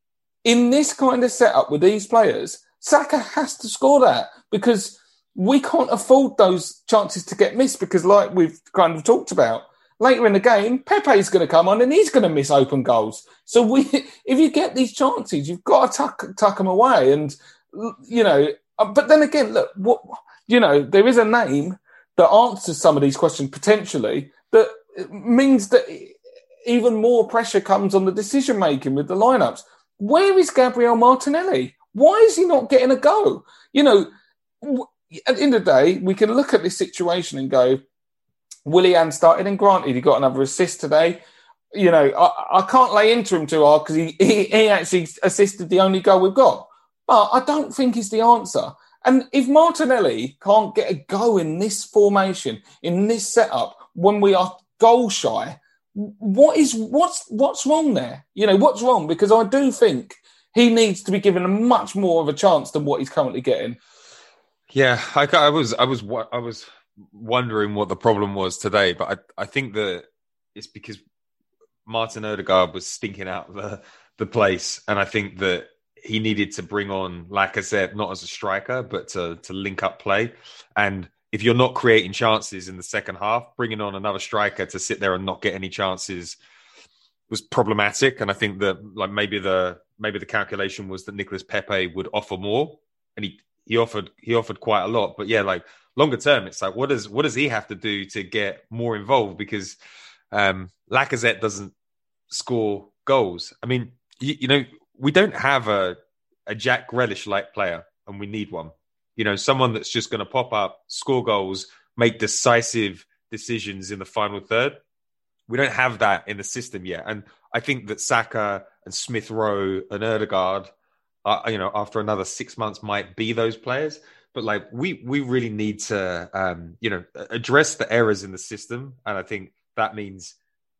in this kind of setup with these players, Saka has to score that because we can't afford those chances to get missed because, like we've kind of talked about, later in the game, Pepe's going to come on and he's going to miss open goals. So we, if you get these chances, you've got to tuck, tuck them away. And, you know, but then again, look, what you know, there is a name that answers some of these questions potentially, that means that even more pressure comes on the decision-making with the lineups. Where is Gabriel Martinelli? Why is he not getting a go? You know, at the end of the day, we can look at this situation and go, Willian started, and granted, he got another assist today. You know, I, I can't lay into him too hard because he, he, he actually assisted the only goal we've got. But I don't think he's the answer. And if Martinelli can't get a go in this formation, in this setup, when we are goal shy, what is what's what's wrong there? You know, what's wrong? Because I do think he needs to be given a much more of a chance than what he's currently getting.
Yeah, I, I was I was I was wondering what the problem was today, but I I think that it's because Martin Odegaard was stinking out the the place, and I think that he needed to bring on Lacazette, not as a striker, but to, to link up play. And if you're not creating chances in the second half, bringing on another striker to sit there and not get any chances was problematic. And I think that like maybe the maybe the calculation was that Nicolas Pepe would offer more, and he he offered he offered quite a lot. But yeah, like longer term, it's like what does what does he have to do to get more involved? Because um, Lacazette doesn't score goals. I mean, you, you know. We don't have a, a Jack Grealish-like player, and we need one. You know, someone that's just going to pop up, score goals, make decisive decisions in the final third. We don't have that in the system yet. And I think that Saka and Smith Rowe and Odegaard, uh, you know, after another six months might be those players. But, like, we we really need to, um, you know, address the errors in the system. And I think that means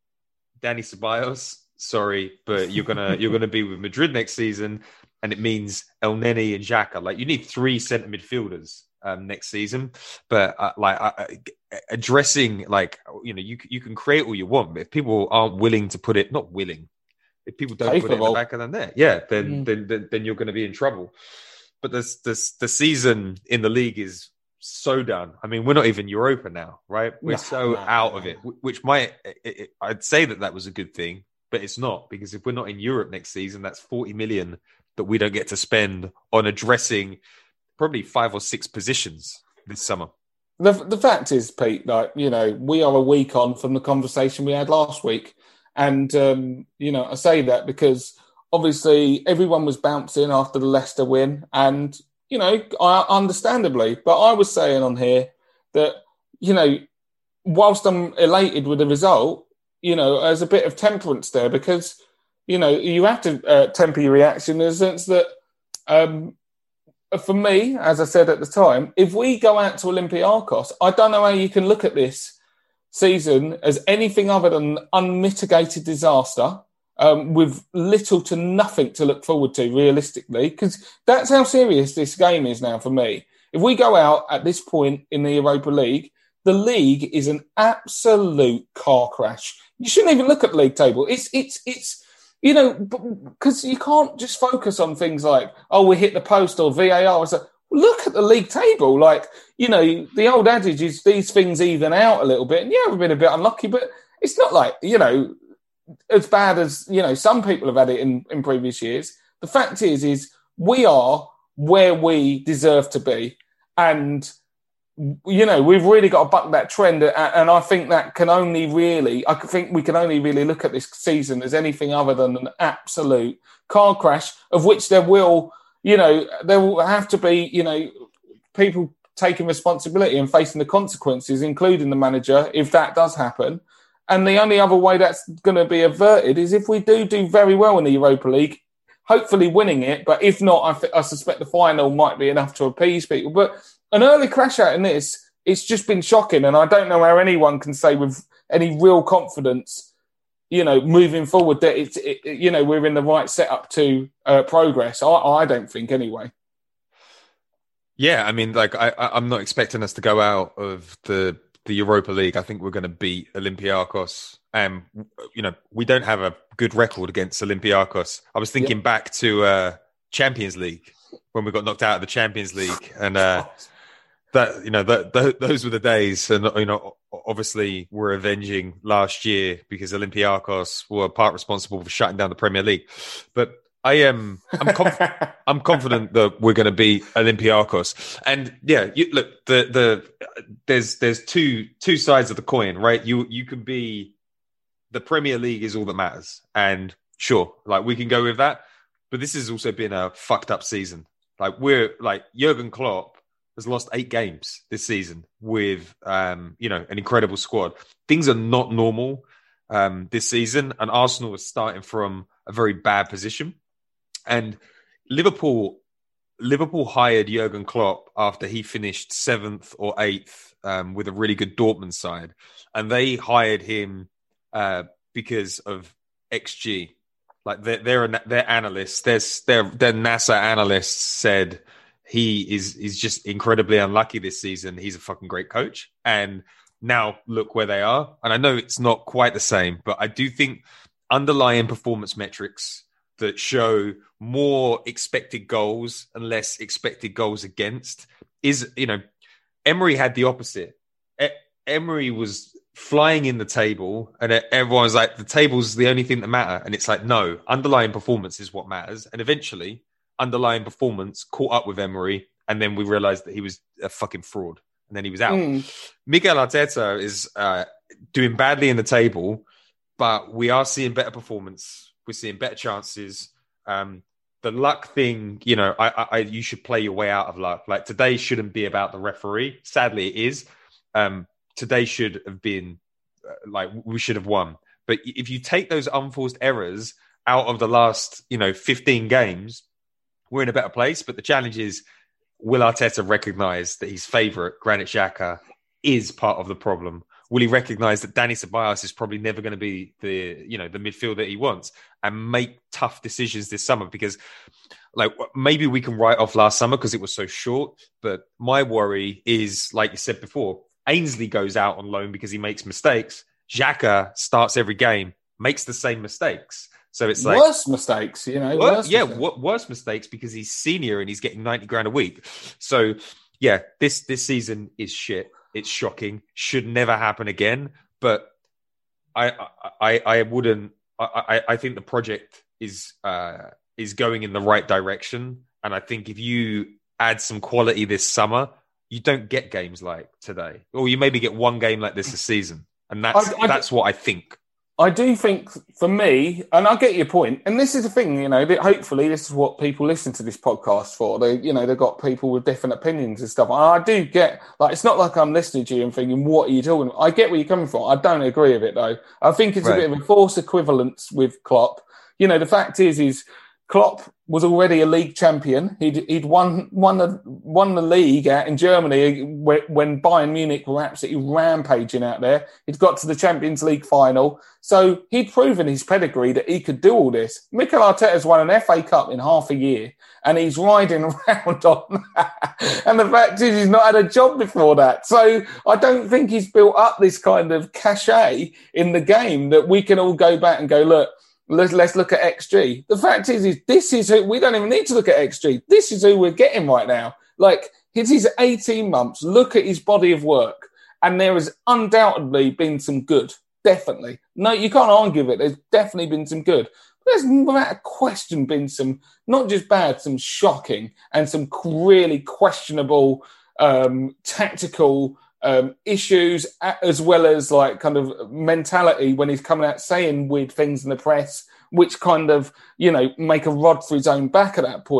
Dani Ceballos, sorry, but you're gonna you're gonna be with Madrid next season, and it means El Neni and Xhaka. Like you need three centre midfielders um, next season. But uh, like uh, addressing, like you know, you you can create all you want, but if people aren't willing to put it, not willing, if people don't Capable. put it in the back of the net, yeah, then mm. then, then then you're going to be in trouble. But this this the season in the league is so done. I mean, we're not even Europa now, right? We're no, so no, out no. of it, which might it, it, I'd say that that was a good thing. But it's not, because if we're not in Europe next season, that's forty million that we don't get to spend on addressing probably five or six positions this summer.
The the fact is, Pete, like, you know, we are a week on from the conversation we had last week. And, um, you know, I say that because obviously everyone was bouncing after the Leicester win. And, you know, I, understandably, but I was saying on here that, you know, whilst I'm elated with the result, you know, there's a bit of temperance there because, you know, you have to uh, temper your reaction in the sense that, um, for me, as I said at the time, if we go out to Olympiacos, I don't know how you can look at this season as anything other than unmitigated disaster um, with little to nothing to look forward to realistically, because that's how serious this game is now for me. If we go out at this point in the Europa League, the league is an absolute car crash. You shouldn't even look at the league table. It's, it's, it's, you know, because you can't just focus on things like, oh, we hit the post or V A R. It's like, look at the league table. Like, you know, the old adage is these things even out a little bit. And yeah, we've been a bit unlucky, but it's not like, you know, as bad as, you know, some people have had it in, in previous years. The fact is, is we are where we deserve to be. And, you know, we've really got to buck that trend. And I think that can only really, I think we can only really look at this season as anything other than an absolute car crash, of which there will, you know, there will have to be, you know, people taking responsibility and facing the consequences, including the manager, if that does happen. And the only other way that's going to be averted is if we do do very well in the Europa League, hopefully winning it. But if not, I, th- I suspect the final might be enough to appease people. But an early crash out in this, it's just been shocking. And I don't know how anyone can say with any real confidence, you know, moving forward that it's, it, you know, we're in the right setup to uh, progress. I, I don't think anyway.
Yeah, I mean, like, I, I'm not expecting us to go out of the the Europa League. I think we're going to beat Olympiacos. And, um, you know, we don't have a good record against Olympiacos. I was thinking yep. back to uh, Champions League when we got knocked out of the Champions League. And uh, that, you know, that, that, those were the days. And, you know, obviously we're avenging last year because Olympiacos were part responsible for shutting down the Premier League. But I am. I'm, conf- I'm confident that we're going to beat Olympiacos, and yeah, you, look, the the there's there's two two sides of the coin, right? You you can be the Premier League is all that matters, and sure, like we can go with that. But this has also been a fucked up season. Like we're like Jurgen Klopp has lost eight games this season with um you know an incredible squad. Things are not normal um this season, and Arsenal is starting from a very bad position. And Liverpool, Liverpool hired Jurgen Klopp after he finished seventh or eighth um, with a really good Dortmund side, and they hired him uh, because of X G. Like their their their analysts, their their their NASA analysts said he is is just incredibly unlucky this season. He's a fucking great coach, and now look where they are. And I know it's not quite the same, but I do think underlying performance metrics that show more expected goals and less expected goals against is, you know, Emery had the opposite. E- Emery was flying in the table and everyone was like, the table's the only thing that matter. And it's like, no, underlying performance is what matters. And eventually underlying performance caught up with Emery. And then we realized that he was a fucking fraud. And then he was out. Mm. Mikel Arteta is uh, doing badly in the table, but we are seeing better performance. We're seeing better chances. Um, the luck thing, you know, I, I, you should play your way out of luck. Like today shouldn't be about the referee. Sadly, it is. Um, today should have been uh, like we should have won. But if you take those unforced errors out of the last, you know, fifteen games, we're in a better place. But the challenge is, will Arteta recognise that his favourite, Granit Xhaka, is part of the problem? Will he recognise that Dani Ceballos is probably never going to be the, you know, the midfielder he wants and make tough decisions this summer? Because, like, maybe we can write off last summer because it was so short. But my worry is, like you said before, Ainsley goes out on loan because he makes mistakes. Xhaka starts every game, makes the same mistakes. So it's like
worse mistakes, you know.
Worse,
worse
yeah,
mistakes.
W- worse mistakes because he's senior and he's getting ninety grand a week. So yeah, this this season is shit. It's shocking. Should never happen again. But I I I wouldn't. I I think the project is uh, is going in the right direction. And I think if you add some quality this summer, you don't get games like today, or you maybe get one game like this this season. And that's I, I, that's what I think.
I do think, for me, and I get your point, and this is the thing, you know, that hopefully this is what people listen to this podcast for. They, you know, they've got people with different opinions and stuff. And I do get, like, it's not like I'm listening to you and thinking, what are you talking about? I get where you're coming from. I don't agree with it, though. I think it's right. a bit of a false equivalence with Klopp. You know, the fact is, is Klopp was already a league champion. He'd he'd won won the won the league out in Germany when Bayern Munich were absolutely rampaging out there. He'd got to the Champions League final, so he'd proven his pedigree that he could do all this. Mikel Arteta's won an F A Cup in half a year, and he's riding around on that. And the fact is, he's not had a job before that. So I don't think he's built up this kind of cachet in the game that we can all go back and go, look. Let's, let's look at X G. The fact is, is this is who, we don't even need to look at X G. This is who we're getting right now. Like, it's his eighteen months. Look at his body of work. And there has undoubtedly been some good. Definitely. No, you can't argue with it. There's definitely been some good. But there's, without a question, been some, not just bad, some shocking and some really questionable um, tactical Um, issues, as well as like kind of mentality when he's coming out saying weird things in the press, which kind of, you know, make a rod for his own back at that point.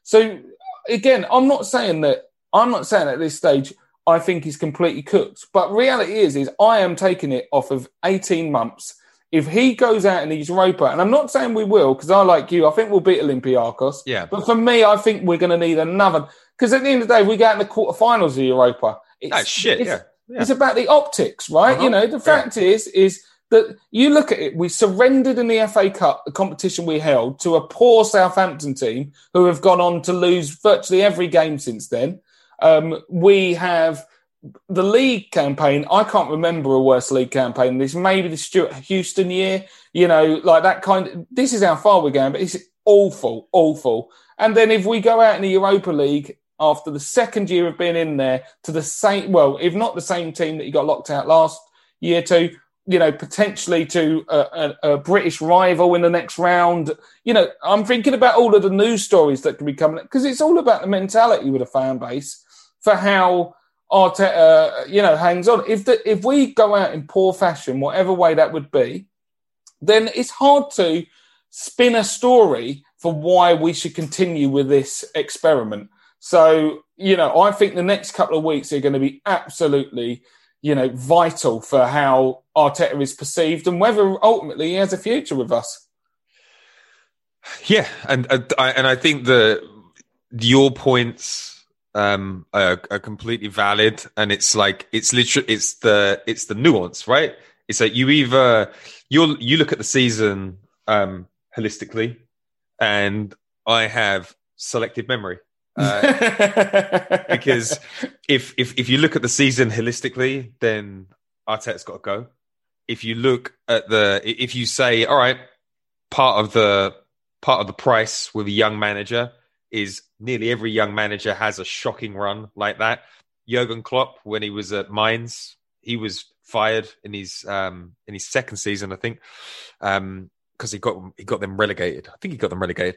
So again, I'm not saying that I'm not saying at this stage I think he's completely cooked. But reality is, is I am taking it off of eighteen months. If he goes out in his Europa, and I'm not saying we will, because I like you, I think we'll beat Olympiacos.
Yeah.
But for me, I think we're going to need another. Because at the end of the day, we go out in the quarterfinals of Europa. It's,
That's shit,
it's,
yeah. yeah.
It's about the optics, right?
Uh-huh.
You know, the fact yeah. is, is that you look at it, we surrendered in the F A Cup, the competition we held, to a poor Southampton team who have gone on to lose virtually every game since then. Um, we have the league campaign. I can't remember a worse league campaign than this. Maybe the Stuart Houston year, you know, like that kind of, this is how far we're going, but it's awful, awful. And then if we go out in the Europa League after the second year of being in there to the same, well, if not the same team that you got locked out last year to, you know, potentially to a, a, a British rival in the next round. You know, I'm thinking about all of the news stories that could be coming, because it's all about the mentality with a fan base for how Arteta, uh, you know, hangs on. If the, if we go out in poor fashion, whatever way that would be, then it's hard to spin a story for why we should continue with this experiment. So, you know, I think the next couple of weeks are going to be absolutely, you know, vital for how Arteta is perceived and whether ultimately he has a future with us.
Yeah, and uh, I, and I think that your points um, are, are completely valid, and it's like it's literally it's the it's the nuance, right? It's like you either you you look at the season um, holistically, and I have selective memory. Uh, because if, if if you look at the season holistically, then Arteta's got to go. If you look at the, if you say, all right, part of the part of the price with a young manager is nearly every young manager has a shocking run like that. Jurgen Klopp, when he was at Mainz, he was fired in his um, in his second season, I think, because um, he got he got them relegated. I think he got them relegated.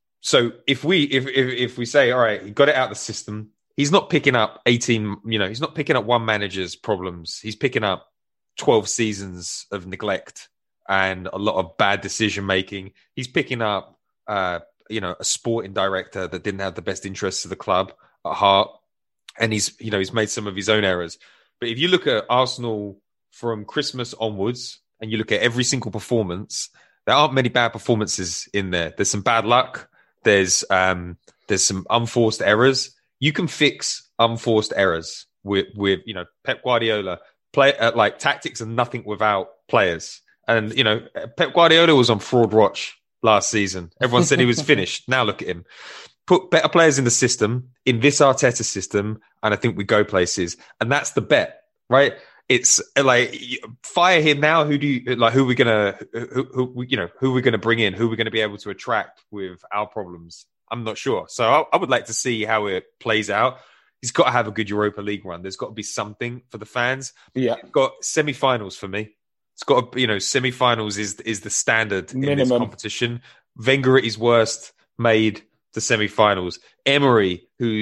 So if we if, if if we say, all right, he got it out of the system, he's not picking up eighteen, you know, he's not picking up one manager's problems. He's picking up twelve seasons of neglect and a lot of bad decision making. He's picking up, uh, you know, a sporting director that didn't have the best interests of the club at heart, and he's, you know, he's made some of his own errors. But if you look at Arsenal from Christmas onwards, and you look at every single performance, there aren't many bad performances in there. There's some bad luck. There's um, there's some unforced errors. You can fix unforced errors with, with you know, Pep Guardiola. Play uh, like tactics and nothing without players. And, you know, Pep Guardiola was on fraud watch last season. Everyone said he was finished. Now look at him. Put better players in the system, in this Arteta system, and I think we go places. And that's the bet, right? It's like, fire him now. Who do you like? Who are we gonna? Who, who you know? Who are we gonna bring in? Who are we gonna be able to attract with our problems? I'm not sure. So I, I would like to see how it plays out. He's got to have a good Europa League run. There's got to be something for the fans. Yeah, You've got semi-finals for me. It's got to, you know, semi-finals is is the standard Minimum. in this competition. Wenger at his worst made the semi-finals. Emery, who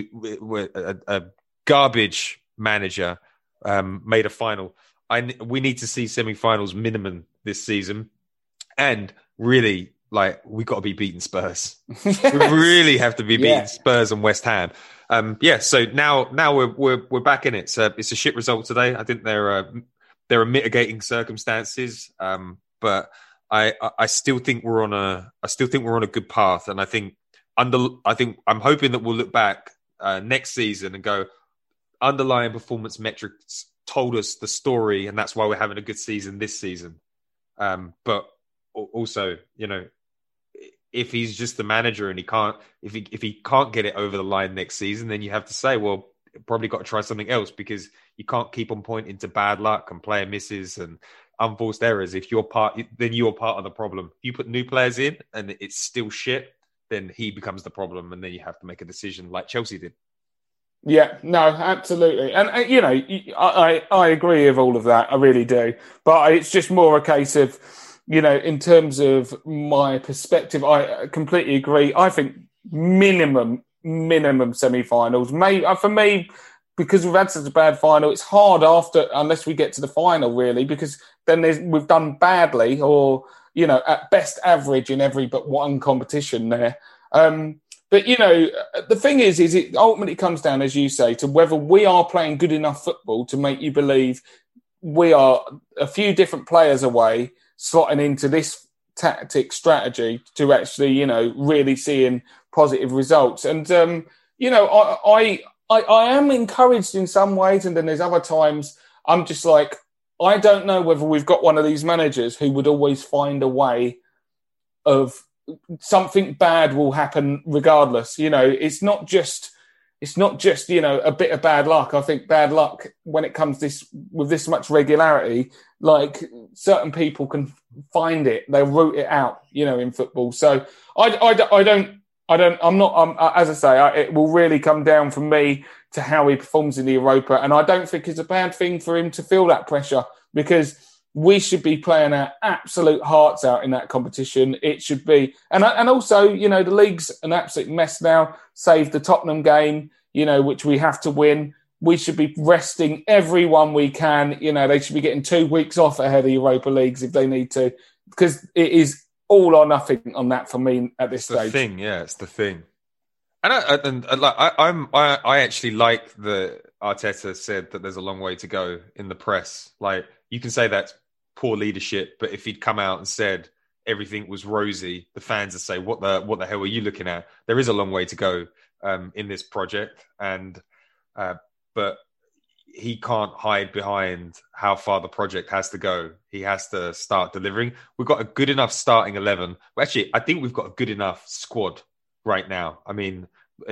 a, a garbage manager. Um, made a final. I we need to see semi-finals minimum this season, and really, like, we got to be beating Spurs. Yes. We really have to be beating yeah. Spurs and West Ham. Um, yeah. So now, now we're we're we're back in it. So it's a shit result today. I think there are there are mitigating circumstances, um, but I I still think we're on a I still think we're on a good path, and I think under I think I'm hoping that we'll look back uh, next season and go, underlying performance metrics told us the story, and that's why we're having a good season this season. Um, but also, you know, if he's just the manager and he can't, if he if he can't get it over the line next season, then you have to say, well, probably got to try something else, because you can't keep on pointing to bad luck and player misses and unforced errors. If you're part, then you're part of the problem. If you put new players in and it's still shit, then he becomes the problem, and then you have to make a decision like Chelsea did.
Yeah, no, absolutely. And, uh, you know, I, I agree with all of that. I really do. But it's just more a case of, you know, in terms of my perspective, I completely agree. I think minimum, minimum semi-finals. Maybe, for me, because we've had such a bad final, it's hard after, unless we get to the final, really, because then there's, we've done badly or, you know, at best average in every but one competition there. Um But, you know, the thing is, is it ultimately comes down, as you say, to whether we are playing good enough football to make you believe we are a few different players away, slotting into this tactic strategy to actually, you know, really seeing positive results. And, um, you know, I, I, I am encouraged in some ways, and then there's other times I'm just like, I don't know whether we've got one of these managers who would always find a way of something bad will happen regardless. You know, it's not just, it's not just, you know, a bit of bad luck. I think bad luck when it comes this with this much regularity, like certain people can find it, they'll root it out, you know, in football. So I, I, I don't, I don't, I'm not, I'm, as I say, I, it will really come down from me to how he performs in the Europa. And I don't think it's a bad thing for him to feel that pressure, because we should be playing our absolute hearts out in that competition. It should be. And and also, you know, the league's an absolute mess now, save the Tottenham game, you know, which we have to win. We should be resting everyone we can. You know, they should be getting two weeks off ahead of Europa Leagues if they need to, because it is all or nothing on that for me at this
it's
stage.
The thing, yeah, it's the thing. And I, and, and like I, I'm, I, I actually like the Arteta said that there's a long way to go in the press. Like, you can say that's poor leadership, but if he'd come out and said everything was rosy, the fans would say, "What the what the hell are you looking at?" There is a long way to go um, in this project, and uh, but he can't hide behind how far the project has to go. He has to start delivering. We've got a good enough starting eleven. Well, actually, I think we've got a good enough squad right now. I mean,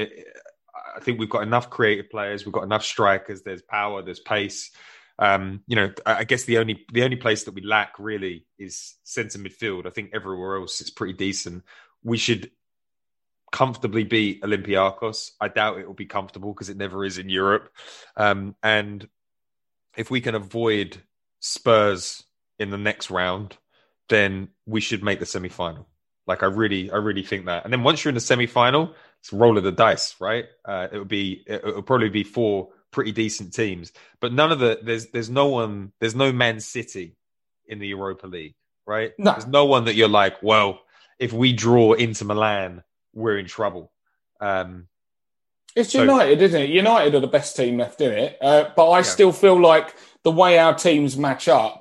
I think we've got enough creative players. We've got enough strikers. There's power. There's pace. Um, you know, I guess the only the only place that we lack really is centre midfield. I think everywhere else is pretty decent. We should comfortably beat Olympiacos. I doubt it will be comfortable because it never is in Europe. Um, and if we can avoid Spurs in the next round, then we should make the semi-final. Like, I really, I really think that. And then once you're in the semi-final, it's a roll of the dice, right? Uh, it would be, it will probably be four pretty decent teams, but none of the there's there's no one there's no Man City in the Europa League, right?
No.
There's no one that you're like, well, if we draw Inter Milan, we're in trouble. Um,
it's
so,
United, isn't it? United are the best team left in it, uh, but I
yeah.
still feel like the way our teams match up,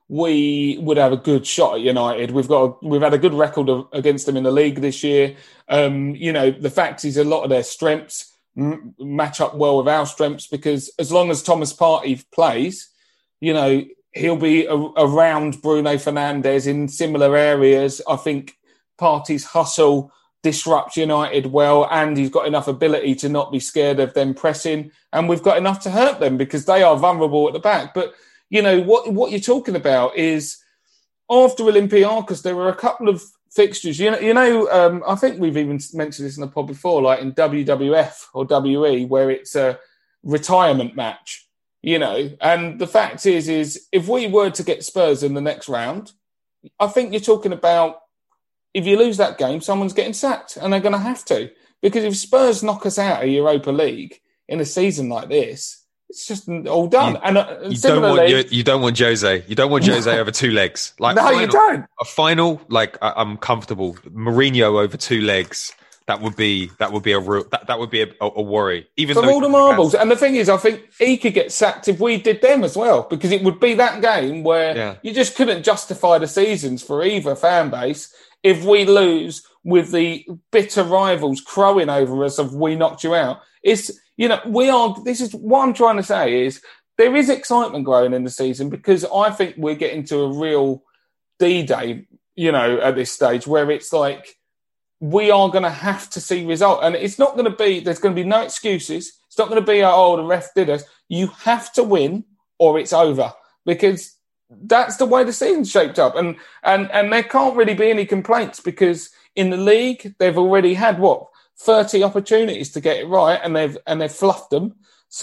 we would have a good shot at United. We've got a, we've had a good record of, against them in the league this year. Um, you know, the fact is a lot of their strengths m- match up well with our strengths, because as long as Thomas Partey plays, you know, he'll be a, around Bruno Fernandes in similar areas. I think Partey's hustle disrupts United well, and he's got enough ability to not be scared of them pressing, and we've got enough to hurt them because they are vulnerable at the back. But you know, what what you're talking about is after Olympiacos, there were a couple of fixtures. You know, you know um, I think we've even mentioned this in the pod before, like in W W F or W E, where it's a retirement match, you know. And the fact is, is if we were to get Spurs in the next round, I think you're talking about, if you lose that game, someone's getting sacked, and they're going to have to. Because if Spurs knock us out of Europa League in a season like this, it's just all done.
You,
and uh,
you
similarly,
don't want you, you don't want Jose. You don't want Jose over two legs. Like
no,
final,
you don't.
A final, like I, I'm comfortable. Mourinho over two legs. That would be that would be a real that, that would be a, a, a worry. Even
for
though
all the marbles. And the thing is, I think he could get sacked if we did them as well, because it would be that game where
yeah. you
just couldn't justify the seasons for either fan base if we lose with the bitter rivals crowing over us of we knocked you out. It's, you know, we are, this is what I'm trying to say is there is excitement growing in the season, because I think we're getting to a real D-Day, you know, at this stage where it's like, we are going to have to see result. And it's not going to be, there's going to be no excuses. It's not going to be, oh, the ref did us. You have to win or it's over, because that's the way the season's shaped up. And, and, and there can't really be any complaints, because in the league, they've already had, what, thirty opportunities to get it right, and they've and they've fluffed them.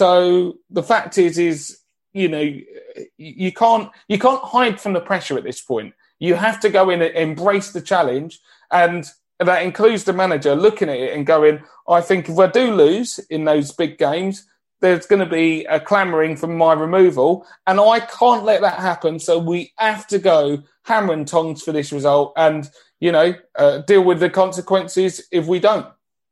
So the fact is, is you know, you can't you can't hide from the pressure at this point. You have to go in and embrace the challenge, and that includes the manager looking at it and going, I think if I do lose in those big games, there's going to be a clamouring for my removal, and I can't let that happen. So we have to go hammer and tongs for this result, and you know, uh, deal with the consequences if we don't.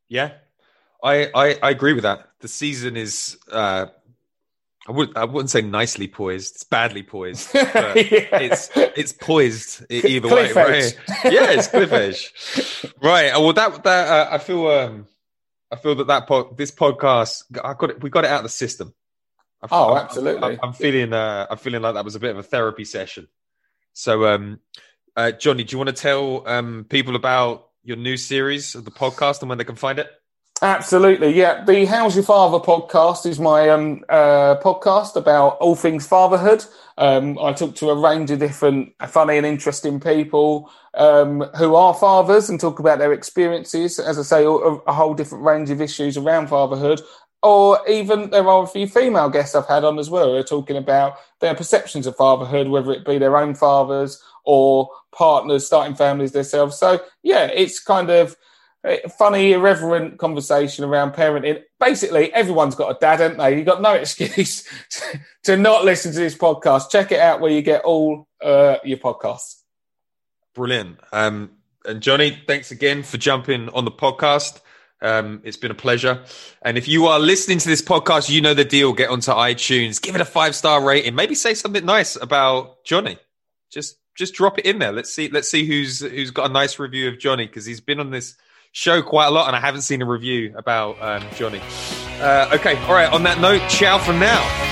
Yeah, I, I, I agree with that. The season is, uh, I, would, I wouldn't say nicely poised. It's badly poised. But yeah. It's it's poised either way, right? Yeah, it's cliff edge. Right. Well, that that uh, I feel um, I feel that that po- this podcast, I got it. We got it out of the system. I,
oh,
I'm,
absolutely.
I'm, I'm feeling uh, I'm feeling like that was a bit of a therapy session. So, um, uh, Johnny, do you want to tell um, people about your new series of the podcast and when they can find it?
Absolutely, yeah. The How's Your Father podcast is my um, uh, podcast about all things fatherhood. Um, I talk to a range of different funny and interesting people um, who are fathers and talk about their experiences. As I say, a, a whole different range of issues around fatherhood. Or even there are a few female guests I've had on as well who are talking about their perceptions of fatherhood, whether it be their own fathers or partners starting families themselves. So, yeah, it's kind of funny, irreverent conversation around parenting. Basically, everyone's got a dad, haven't they? You've got no excuse to, to not listen to this podcast. Check it out where you get all uh, your podcasts.
Brilliant. Um, and Johnny, thanks again for jumping on the podcast. Um, it's been a pleasure. And if you are listening to this podcast, you know the deal. Get onto iTunes, give it a five-star rating. Maybe say something nice about Johnny. Just just drop it in there. Let's see let's see who's who's got a nice review of Johnny, because he's been on this show quite a lot and I haven't seen a review about um, Johnny. Uh, okay, all right. On that note, ciao for now.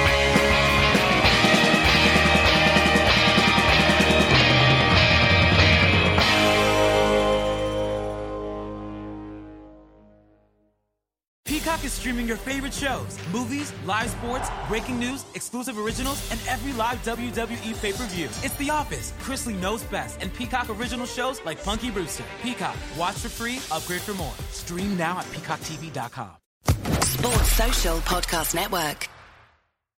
Peacock is streaming your favorite shows, movies, live sports, breaking news, exclusive originals, and every live W W E pay-per-view. It's The Office, Chris Lee Knows Best, and Peacock original shows like Punky Brewster. Peacock, watch for free, upgrade for more. Stream now at peacock t v dot com.
Sports Social Podcast Network.